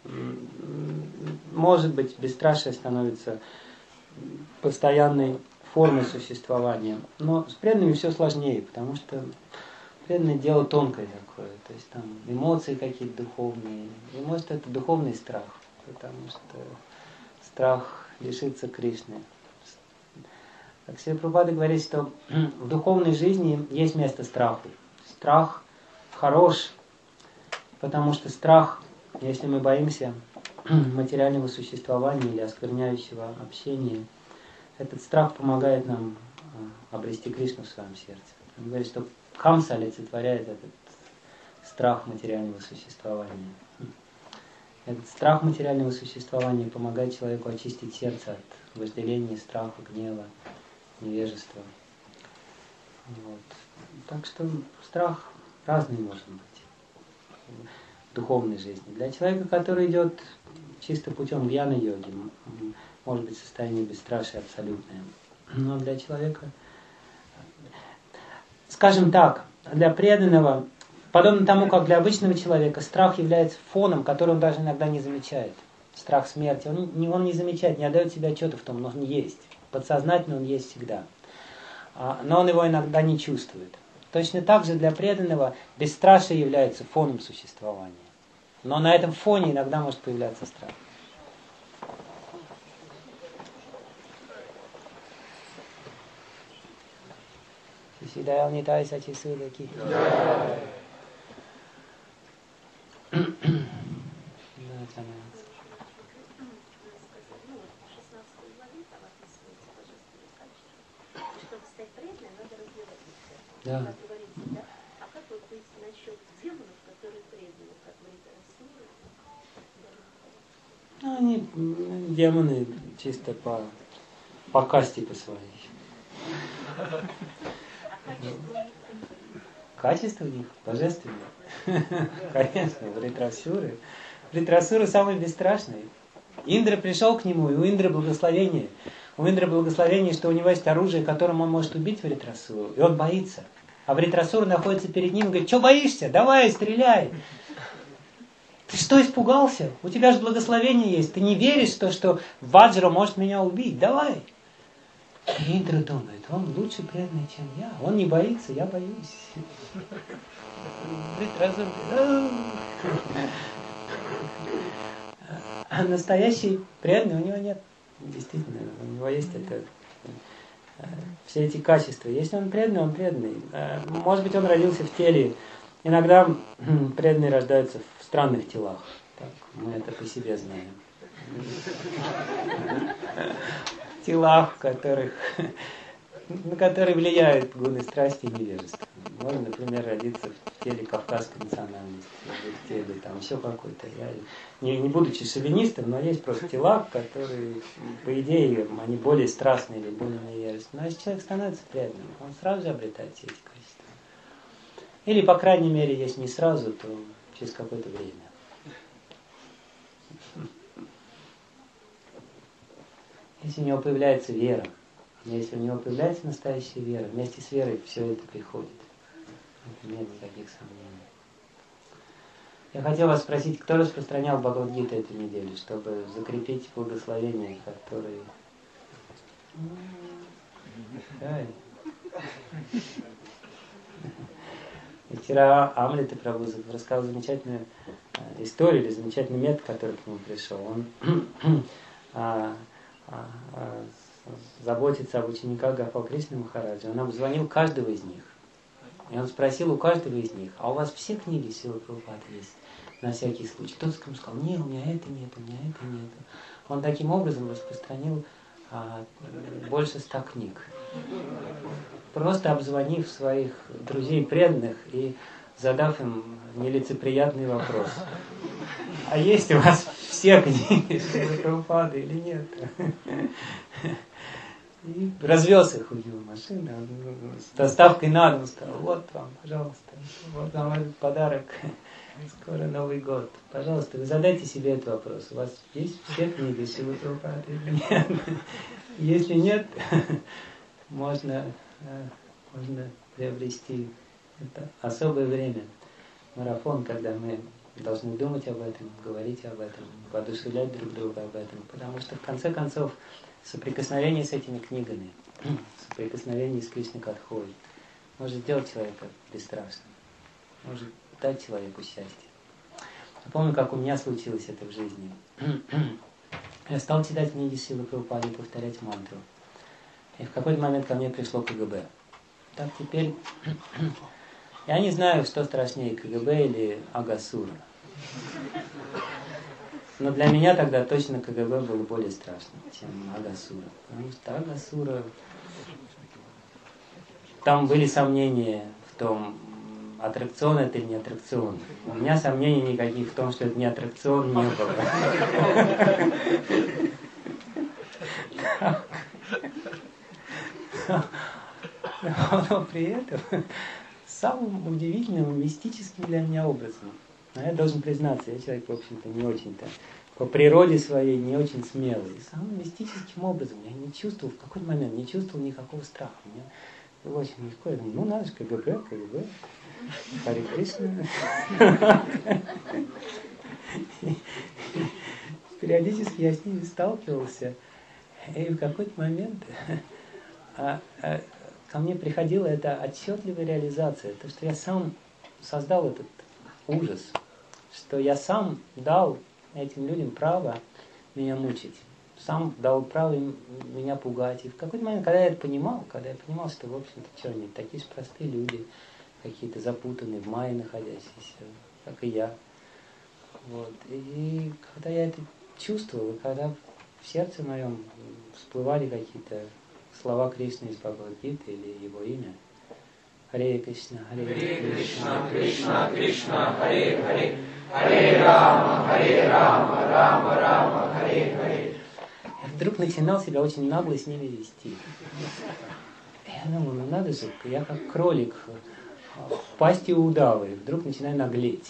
может быть, бесстрашие становится постоянной формой существования. Но с преданными все сложнее, потому что преданное дело тонкое такое, то есть там эмоции какие-то духовные, и может это духовный страх, потому что страх лишиться Кришны. Как Шрила Прабхупада говорит, что в духовной жизни есть место страху. Страх хорош, потому что страх, если мы боимся материального существования или оскверняющего общения, этот страх помогает нам обрести Кришну в своем сердце. Он говорит, что Хамса олицетворяет этот страх материального существования. Этот страх материального существования помогает человеку очистить сердце от вожделения, страха, гнева, невежества. Вот. Так что страх разный может быть в духовной жизни. Для человека, который идет чисто путем гьяна-йоги, может быть состояние бесстрашия абсолютное. Но для человека, скажем так, для преданного, подобно тому, как для обычного человека, страх является фоном, который он даже иногда не замечает. Страх смерти. Он не, он не замечает, не отдает себе отчета в том, но он есть. Подсознательно он есть всегда. Но он его иногда не чувствует. Точно так же для преданного бесстрашие является фоном существования. Но на этом фоне иногда может появляться страх. Сидай, не тай, сачи судаки. Да. А как вот быть насчет демонов, которые преданные, как в Ну, они демоны чисто по, по касте по своей. Качество у них божественное. Конечно, вритрасуры. Вритрасуры самый бесстрашный. Индра пришел к нему, и у Индры благословение. У Индры благословение, что у него есть оружие, которым он может убить Вритрасуру. И он боится. А Вритрасура находится перед ним и говорит: что боишься? Давай, стреляй. Ты что, испугался? У тебя же благословение есть. Ты не веришь в то, что Ваджра может меня убить? Давай. И Индра думает: он лучше преданный, чем я. Он не боится, я боюсь. Вритрасура говорит: а настоящий преданный у него нет. Действительно, у него есть это, все эти качества. Если он преданный, он преданный. Может быть, он родился в теле. Иногда преданные рождаются в странных телах. Так, мы это по себе знаем. Телах, которых, на которые влияют гуны страсти и невежества. Можно, например, родиться в теле кавказской национальности, в теле там еще какой-то. Я не, не будучи шовинистом, но есть просто тела, которые, по идее, они более страстные или более невежественные. Но если человек становится преданным, он сразу же обретает все эти качества. Или, по крайней мере, если не сразу, то через какое-то время. Если у него появляется вера, если у него появляется настоящая вера, вместе с верой все это приходит. Нет никаких сомнений. Я хотел вас спросить, кто распространял Бхагавад-гиту эту неделю, чтобы закрепить благословения, которые... Ай. И вчера Амрита Прабху рассказал замечательную историю, или замечательный метод, который к нему пришел. Он а, а, а, заботится об учениках Гопал Кришны Махараджа. Он обзвонил каждого из них. И он спросил у каждого из них: а у вас все книги Шрилы Прабхупады есть? На всякий случай. Тот сказал: нет, у меня это нет, у меня это нет. Он таким образом распространил а, больше ста книг. Просто обзвонив своих друзей преданных и задав им нелицеприятный вопрос: а есть у вас все книги Шрилы Прабхупады или нет? И развез их у него машины, с доставкой на дом, сказал: вот вам, пожалуйста, вот вам этот подарок, скоро Новый год. Пожалуйста, вы задайте себе этот вопрос: у вас есть все книги Шрилы Прабхупады или нет? Если нет, можно, можно приобрести это особое время, марафон, когда мы должны думать об этом, говорить об этом, воодушевлять друг друга об этом, потому что в конце концов соприкосновение с этими книгами, соприкосновение с Кришной Катхой может сделать человека бесстрашным, может дать человеку счастье. Я помню, как у меня случилось это в жизни. Я стал читать книги Шрилы Прабхупады и повторять мантру. И в какой-то момент ко мне пришло КГБ. Так теперь я не знаю, что страшнее, КГБ или Агасура. Но для меня тогда точно КГБ было более страшным, чем Агасура. Потому что Агасура... Там были сомнения в что аттракцион это или не аттракцион. У меня сомнений никаких в том, что это не аттракцион, не было. Но при этом самым удивительным, мистическим для меня образом. Но я должен признаться, я человек, в общем-то, не очень-то, по природе своей не очень смелый. И самым мистическим образом я не чувствовал, в какой-то момент не чувствовал никакого страха. Мне было очень легко. Я думаю, ну надо же, КГБ, КГБ, Харе Кришна. Периодически я с ними сталкивался. И в какой-то момент а, а, ко мне приходила эта отчетливая реализация, то, что я сам создал этот ужас, что я сам дал этим людям право меня мучить, сам дал право им, меня пугать. И в какой-то момент, когда я это понимал, когда я понимал, что, в общем-то, что они, такие же простые люди, какие-то запутанные, в мае находящиеся, как и я. Вот. И когда я это чувствовал, и когда в сердце моем всплывали какие-то слова Кришны из Бхагавад-гиты или его имя. Харе Кришна, Харе Кришна, Кришна, Кришна, Харе Харе, Харе Рама, Харе Рама, Рама Рама, Харе Харе. Я вдруг начинал себя очень нагло с ними вести. Я думал, ну надо же, я как кролик в пасти удавы, вдруг начинаю наглеть.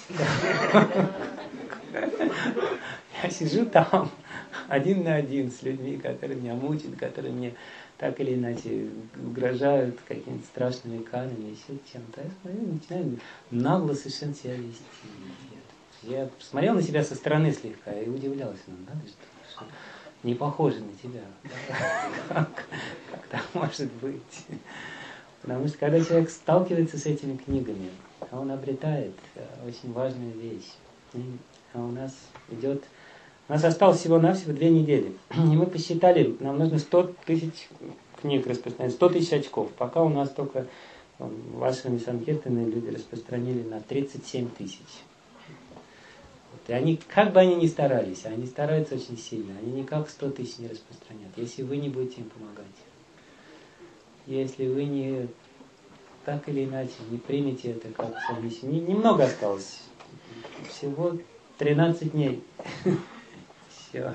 Я сижу там, один на один с людьми, которые меня мучают, которые мне так или иначе угрожают какими-то страшными карами, еще чем-то. Я смотрю, начинаю нагло совершенно себя вести. Я смотрел на себя со стороны слегка и удивлялся. Ну, надо же, что не похоже на тебя. Как, как так может быть? Потому что когда человек сталкивается с этими книгами, он обретает очень важную вещь. А у нас идет... У нас осталось всего-навсего две недели. И мы посчитали, нам нужно сто тысяч книг распространять, сто тысяч очков. Пока у нас только вашими санкиртаны люди распространили на тридцать семь тысяч. Вот. И они, как бы они ни старались, они стараются очень сильно, они никак сто тысяч не распространят, если вы не будете им помогать. Если вы не так или иначе не примете это как совместимость. Немного осталось. Всего тринадцать дней. Все.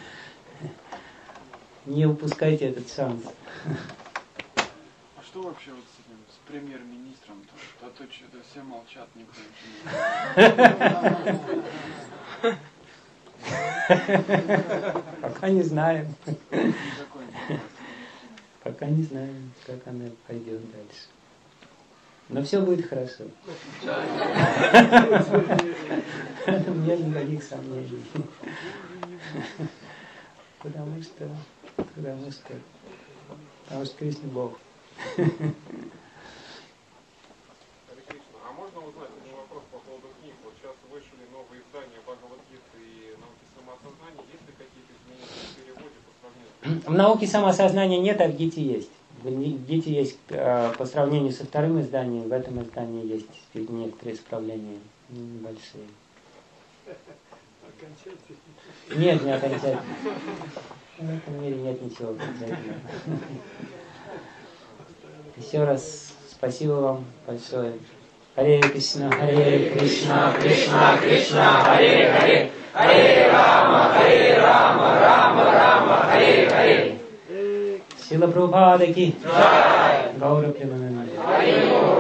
Не упускайте этот шанс. А что вообще вот с этим, с премьер-министром? А то что-то все молчат, никто ничего не Пока не знаем. Пока не знаем, как она пойдет дальше. Но все будет хорошо. У меня никаких сомнений. Потому что, потому что, потому что Кришна Бог. Харе Кришна, а можно узнать один вопрос по поводу книг? Вот сейчас вышли новые издания Бхагавад-гиты и науки самоосознания. Есть ли какие-то изменения в переводе по сравнению? В науке самоосознания нет, а в Гите есть. В Гите есть по сравнению со вторым изданием, в этом издании есть некоторые исправления небольшие. Нет, не окончательно. В этом мире нет ничего окончательного. Еще раз спасибо вам большое. Харе Кришна, Харе Кришна, Кришна Кришна, Харе Харе, Харе Рама, Харе Рама, Рама Рама, Харе Харе. Шрила Прабхупада ки, Гаура Премананда.